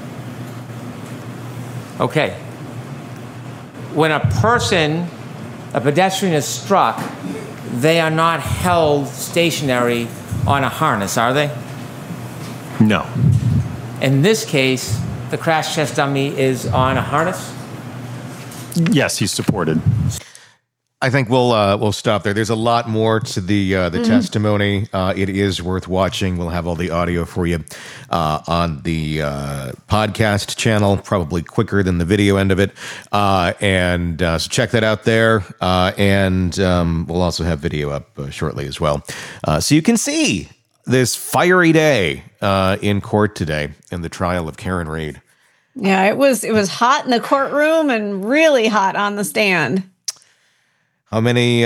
Okay. When a pedestrian is struck, they are not held stationary on a harness, are they? No. In this case, the crash test dummy is on a harness? Yes, he's supported. I think we'll stop there. There's a lot more to the testimony. It is worth watching. We'll have all the audio for you on the podcast channel, probably quicker than the video end of it. So check that out there. And we'll also have video up shortly as well, so you can see this fiery day in court today in the trial of Karen Read. Yeah, it was hot in the courtroom and really hot on the stand. How many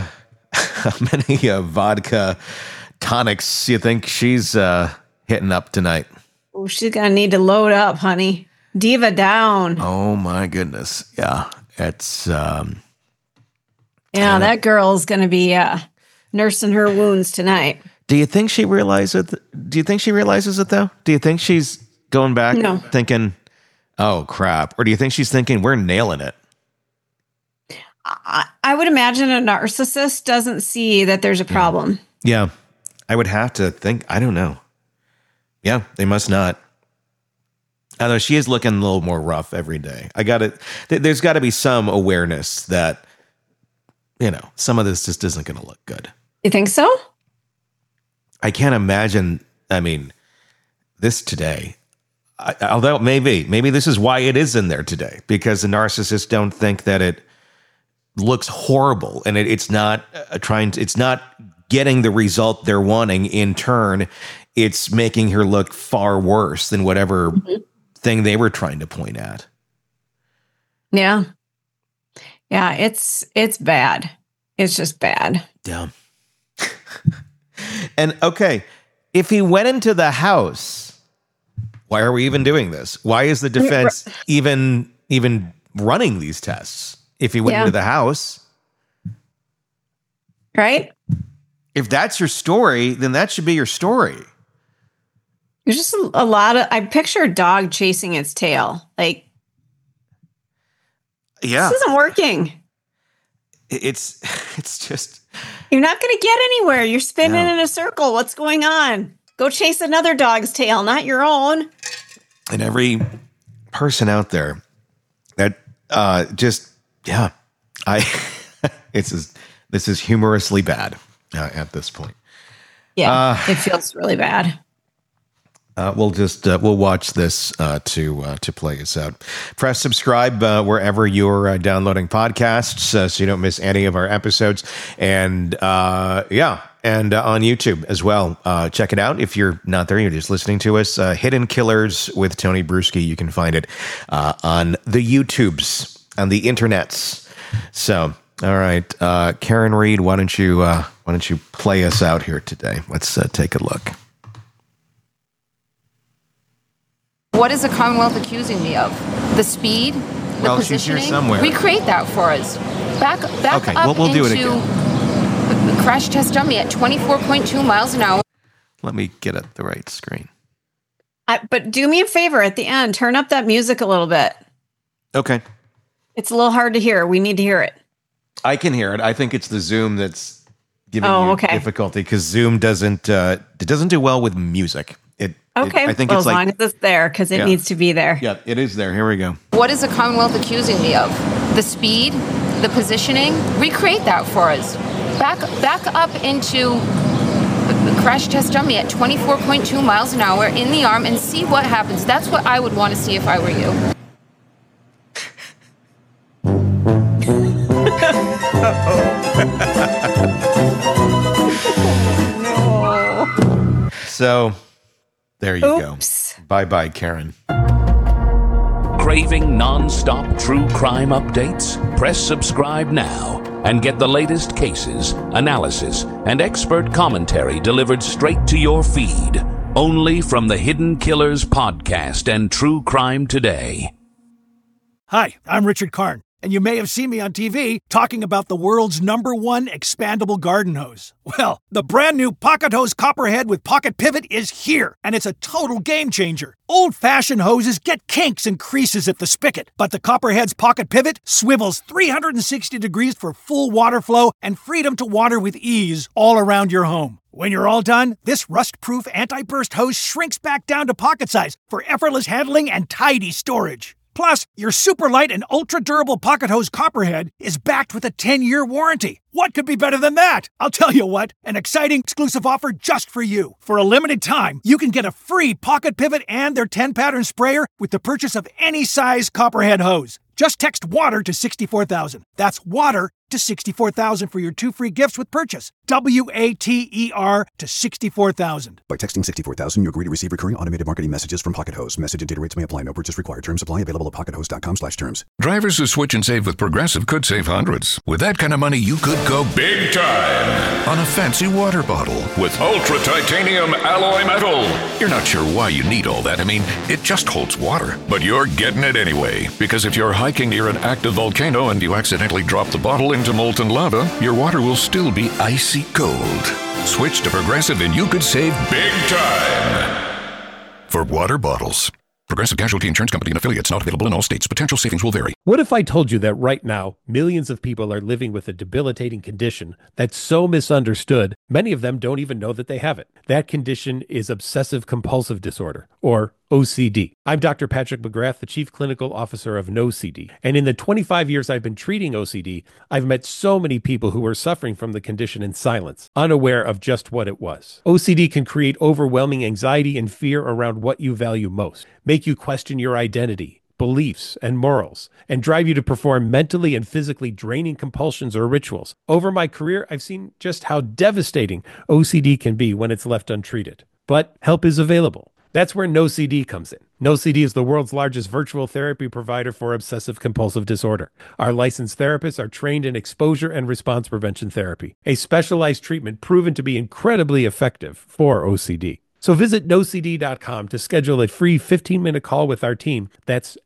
vodka tonics do you think she's hitting up tonight? Oh, she's gonna need to load up, honey. Diva down. Oh my goodness. Yeah. It's that girl's gonna be nursing her wounds tonight. Do you think she realizes it? Do you think she realizes it though? Do you think she's going back thinking, oh crap? Or do you think she's thinking we're nailing it? I would imagine a narcissist doesn't see that there's a problem. Yeah. I would have to think. I don't know. Yeah, they must not. Although she is looking a little more rough every day. There's got to be some awareness that, some of this just isn't going to look good. You think so? I can't imagine. I mean, this today, although maybe this is why it is in there today, because the narcissists don't think that it looks horrible, and it's not it's not getting the result they're wanting. In turn, it's making her look far worse than whatever thing they were trying to point at. Yeah. Yeah, it's bad. It's just bad. Yeah. And okay, if he went into the house, why are we even doing this? Why is the defense even running these tests? If he went into the house. Right? If that's your story, then that should be your story. There's just a lot of, I picture a dog chasing its tail. Like, yeah, this isn't working. It's just. You're not going to get anywhere. You're spinning in a circle. What's going on? Go chase another dog's tail, not your own. And every person out there that this is humorously bad at this point. Yeah, it feels really bad. We'll watch this to play us out. Press subscribe wherever you're downloading podcasts so you don't miss any of our episodes. And on YouTube as well. Check it out. If you're not there, you're just listening to us. Hidden Killers with Tony Bruschi. You can find it on the YouTubes, on the internets. So, all right, Karen Read, why don't you play us out here today? Let's take a look. What is the Commonwealth accusing me of? The speed, the positioning. She's here somewhere. Recreate that for us. Back okay, up we'll do it into again. Crash test dummy at 24.2 miles an hour. Let me get at the right screen. But do me a favor at the end. Turn up that music a little bit. Okay. It's a little hard to hear. We need to hear it. I can hear it. I think it's the Zoom that's giving you difficulty because Zoom doesn't do well with music. Okay, I think well, it's as long as it's there, because it needs to be there. Yeah, it is there. Here we go. What is the Commonwealth accusing me of? The speed, the positioning? Recreate that for us. Back up into crash test dummy at 24.2 miles an hour in the arm and see what happens. That's what I would want to see if I were you. No. So, there you go. Bye-bye, Karen. Craving non-stop true crime updates? Press subscribe now and get the latest cases, analysis, and expert commentary delivered straight to your feed. Only from the Hidden Killers podcast and True Crime Today. Hi, I'm Richard Karn, and you may have seen me on TV talking about the world's #1 expandable garden hose. Well, the brand new Pocket Hose Copperhead with Pocket Pivot is here, and it's a total game changer. Old-fashioned hoses get kinks and creases at the spigot, but the Copperhead's Pocket Pivot swivels 360 degrees for full water flow and freedom to water with ease all around your home. When you're all done, this rust-proof anti-burst hose shrinks back down to pocket size for effortless handling and tidy storage. Plus, your super light and ultra-durable Pocket Hose Copperhead is backed with a 10-year warranty. What could be better than that? I'll tell you what, an exciting exclusive offer just for you. For a limited time, you can get a free Pocket Pivot and their 10-pattern sprayer with the purchase of any size Copperhead hose. Just text WATER to 64,000. That's WATER to 64,000 for your 2 free gifts with purchase. WATER to 64,000. By texting 64,000, you agree to receive recurring automated marketing messages from Pocket Hose. Message and data rates may apply. No purchase required. Terms apply. Available at pockethose.com/terms. Drivers who switch and save with Progressive could save hundreds. With that kind of money, you could go big time on a fancy water bottle with ultra titanium alloy metal. You're not sure why you need all that. I mean, it just holds water, but you're getting it anyway. Because if you're hiking near an active volcano and you accidentally drop the bottle into molten lava, your water will still be icy cold. Switch to Progressive and you could save big time. For water bottles. Progressive Casualty Insurance Company and affiliates, not available in all states. Potential savings will vary. What if I told you that right now, millions of people are living with a debilitating condition that's so misunderstood, many of them don't even know that they have it? That condition is obsessive compulsive disorder, or OCD. I'm Dr. Patrick McGrath, the Chief Clinical Officer of NoCD. And in the 25 years I've been treating OCD, I've met so many people who are suffering from the condition in silence, unaware of just what it was. OCD can create overwhelming anxiety and fear around what you value most, make you question your identity, beliefs, and morals, and drive you to perform mentally and physically draining compulsions or rituals. Over my career, I've seen just how devastating OCD can be when it's left untreated. But help is available. That's where NoCD comes in. NoCD is the world's largest virtual therapy provider for obsessive compulsive disorder. Our licensed therapists are trained in exposure and response prevention therapy, a specialized treatment proven to be incredibly effective for OCD. So visit NoCD.com to schedule a free 15-minute call with our team. That's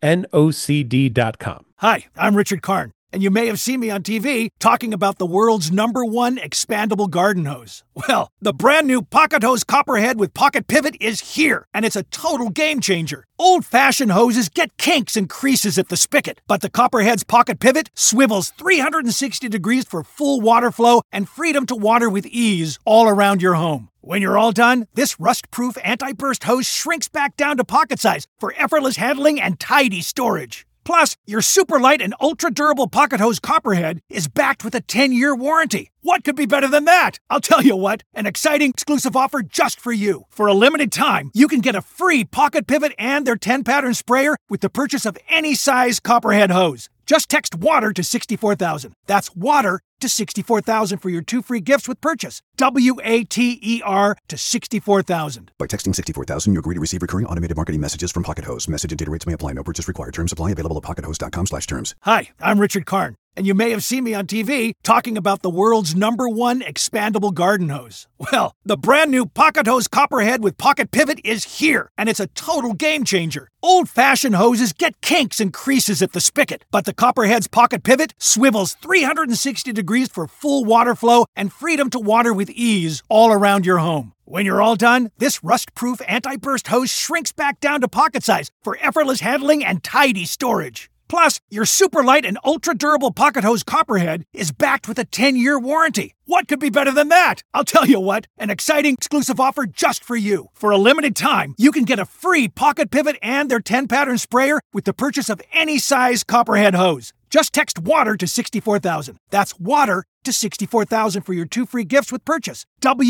NoCD.com. Hi, I'm Richard Karn, and you may have seen me on TV talking about the world's #1 expandable garden hose. Well, the brand new Pocket Hose Copperhead with Pocket Pivot is here, and it's a total game changer. Old-fashioned hoses get kinks and creases at the spigot, but the Copperhead's Pocket Pivot swivels 360 degrees for full water flow and freedom to water with ease all around your home. When you're all done, this rust-proof anti-burst hose shrinks back down to pocket size for effortless handling and tidy storage. Plus, your super light and ultra-durable Pocket Hose Copperhead is backed with a 10-year warranty. What could be better than that? I'll tell you what, an exciting exclusive offer just for you. For a limited time, you can get a free Pocket Pivot and their 10-pattern sprayer with the purchase of any size Copperhead hose. Just text WATER to 64,000. That's WATER to 64,000 for your 2 free gifts with purchase. WATER to 64,000. By texting 64,000, you agree to receive recurring automated marketing messages from Pocket Hose. Message and data rates may apply. No purchase required. Terms apply. Available at pockethose.com/terms. Hi, I'm Richard Karn, and you may have seen me on TV talking about the world's #1 expandable garden hose. Well, the brand new Pocket Hose Copperhead with Pocket Pivot is here, and it's a total game changer. Old-fashioned hoses get kinks and creases at the spigot, but the Copperhead's Pocket Pivot swivels 360 degrees for full water flow and freedom to water with ease all around your home. When you're all done, this rust-proof anti-burst hose shrinks back down to pocket size for effortless handling and tidy storage. Plus, your super light and ultra durable pocket hose Copperhead is backed with a 10-year warranty. What could be better than that? I'll tell you what, an exciting exclusive offer just for you. For a limited time, you can get a free pocket pivot and their 10-pattern sprayer with the purchase of any size Copperhead hose. Just text WATER to 64,000. That's WATER to 64,000 for your 2 free gifts with purchase.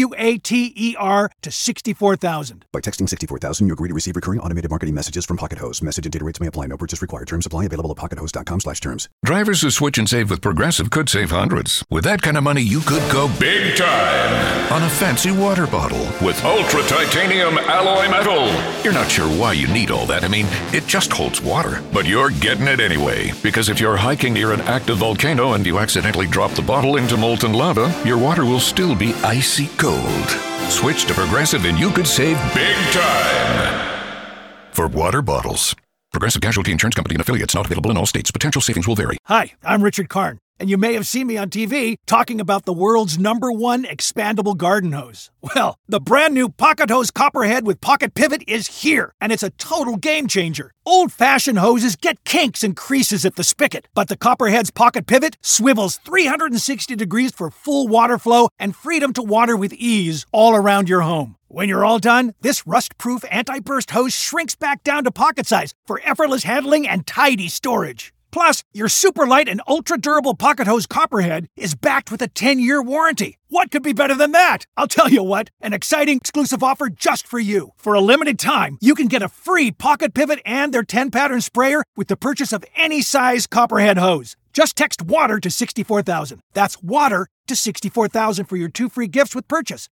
WATER to 64,000. By texting 64,000, you agree to receive recurring automated marketing messages from Pocket Hose. Message and data rates may apply. No purchase required. Terms apply. Available at pockethose.com/terms. Drivers who switch and save with Progressive could save hundreds. With that kind of money, you could go big time on a fancy water bottle with ultra titanium alloy metal. You're not sure why you need all that. I mean, it just holds water, but you're getting it anyway. Because if you're hiking near an active volcano and you accidentally drop the bottle into molten lava, your water will still be icy cold. Switch to Progressive and you could save big time. For water bottles. Progressive Casualty Insurance Company and affiliates, not available in all states. Potential savings will vary. Hi, I'm Richard Karn, and you may have seen me on TV talking about the world's #1 expandable garden hose. Well, the brand new Pocket Hose Copperhead with Pocket Pivot is here, and it's a total game changer. Old-fashioned hoses get kinks and creases at the spigot, but the Copperhead's Pocket Pivot swivels 360 degrees for full water flow and freedom to water with ease all around your home. When you're all done, this rust-proof anti-burst hose shrinks back down to pocket size for effortless handling and tidy storage. Plus, your super light and ultra-durable pocket hose Copperhead is backed with a 10-year warranty. What could be better than that? I'll tell you what, an exciting exclusive offer just for you. For a limited time, you can get a free pocket pivot and their 10-pattern sprayer with the purchase of any size Copperhead hose. Just text WATER to 64,000. That's WATER to 64,000 for your 2 free gifts with purchase.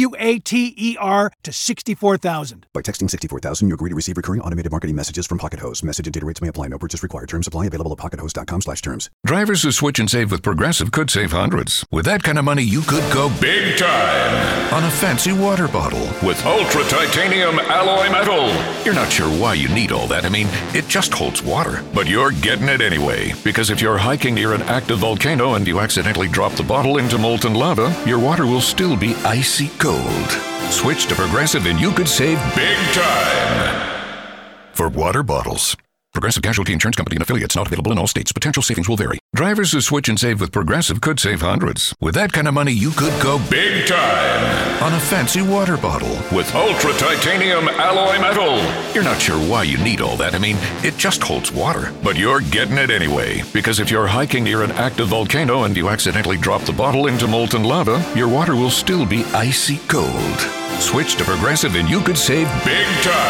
WATER to 64,000. By texting 64,000, you agree to receive recurring automated marketing messages from Pocket Hose. Message and data rates may apply. No purchase required. Terms apply. Available at pockethose.com/terms. Drivers who switch and save with Progressive could save hundreds. With that kind of money, you could go big time on a fancy water bottle with ultra titanium alloy metal. You're not sure why you need all that. I mean, it just holds water, but you're getting it anyway. Because if you're hiking near an active volcano and you accidentally drop the bottle into molten lava, your water will still be icy cold. Switch to Progressive and you could save big time. For water bottles. Progressive Casualty Insurance Company and affiliates, not available in all states. Potential savings will vary. Drivers who switch and save with Progressive could save hundreds. With that kind of money, you could go big time on a fancy water bottle with ultra titanium alloy metal. You're not sure why you need all that. I mean, it just holds water, but you're getting it anyway. Because if you're hiking near an active volcano and you accidentally drop the bottle into molten lava, your water will still be icy cold. Switch to Progressive and you could save big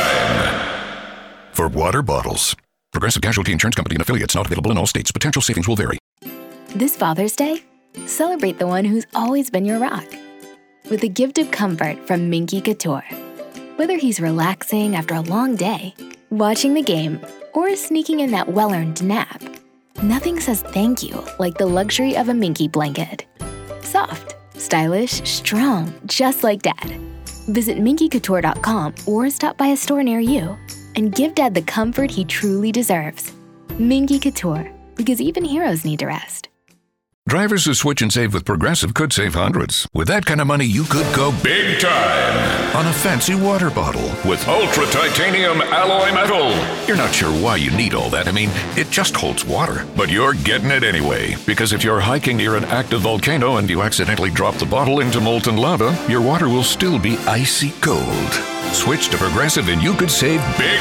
time. For water bottles. Progressive Casualty Insurance Company and affiliates, not available in all states. Potential savings will vary. This Father's Day, celebrate the one who's always been your rock with a gift of comfort from Minky Couture. Whether he's relaxing after a long day, watching the game, or sneaking in that well-earned nap, nothing says thank you like the luxury of a Minky blanket. Soft, stylish, strong, just like Dad. Visit minkycouture.com or stop by a store near you and give Dad the comfort he truly deserves. Minky Couture, because even heroes need to rest. Drivers who switch and save with Progressive could save hundreds. With that kind of money, you could go big time on a fancy water bottle with ultra titanium alloy metal. You're not sure why you need all that. I mean, it just holds water, but you're getting it anyway. Because if you're hiking near an active volcano and you accidentally drop the bottle into molten lava, your water will still be icy cold. Switch to Progressive and you could save big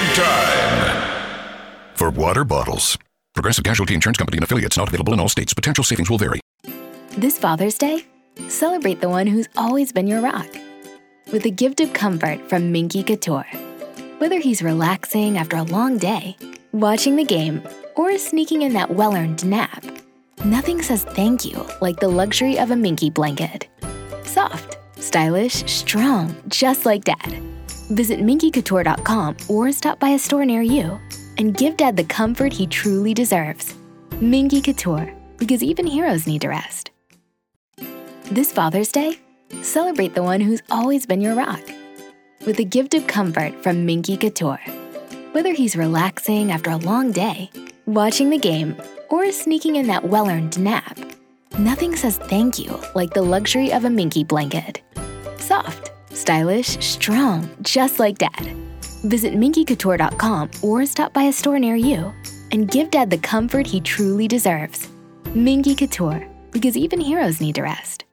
time. For water bottles. Progressive Casualty Insurance Company and affiliates, not available in all states. Potential savings will vary. This Father's Day, celebrate the one who's always been your rock with a gift of comfort from Minky Couture. Whether he's relaxing after a long day, watching the game, or sneaking in that well-earned nap, nothing says thank you like the luxury of a Minky blanket. Soft, stylish, strong, just like Dad. Visit minkycouture.com or stop by a store near you and give Dad the comfort he truly deserves. Minky Couture, because even heroes need to rest. This Father's Day, celebrate the one who's always been your rock with a gift of comfort from Minky Couture. Whether he's relaxing after a long day, watching the game, or sneaking in that well-earned nap, nothing says thank you like the luxury of a Minky blanket. Soft, stylish, strong, just like Dad. Visit minkycouture.com or stop by a store near you and give Dad the comfort he truly deserves. Minky Couture, because even heroes need to rest.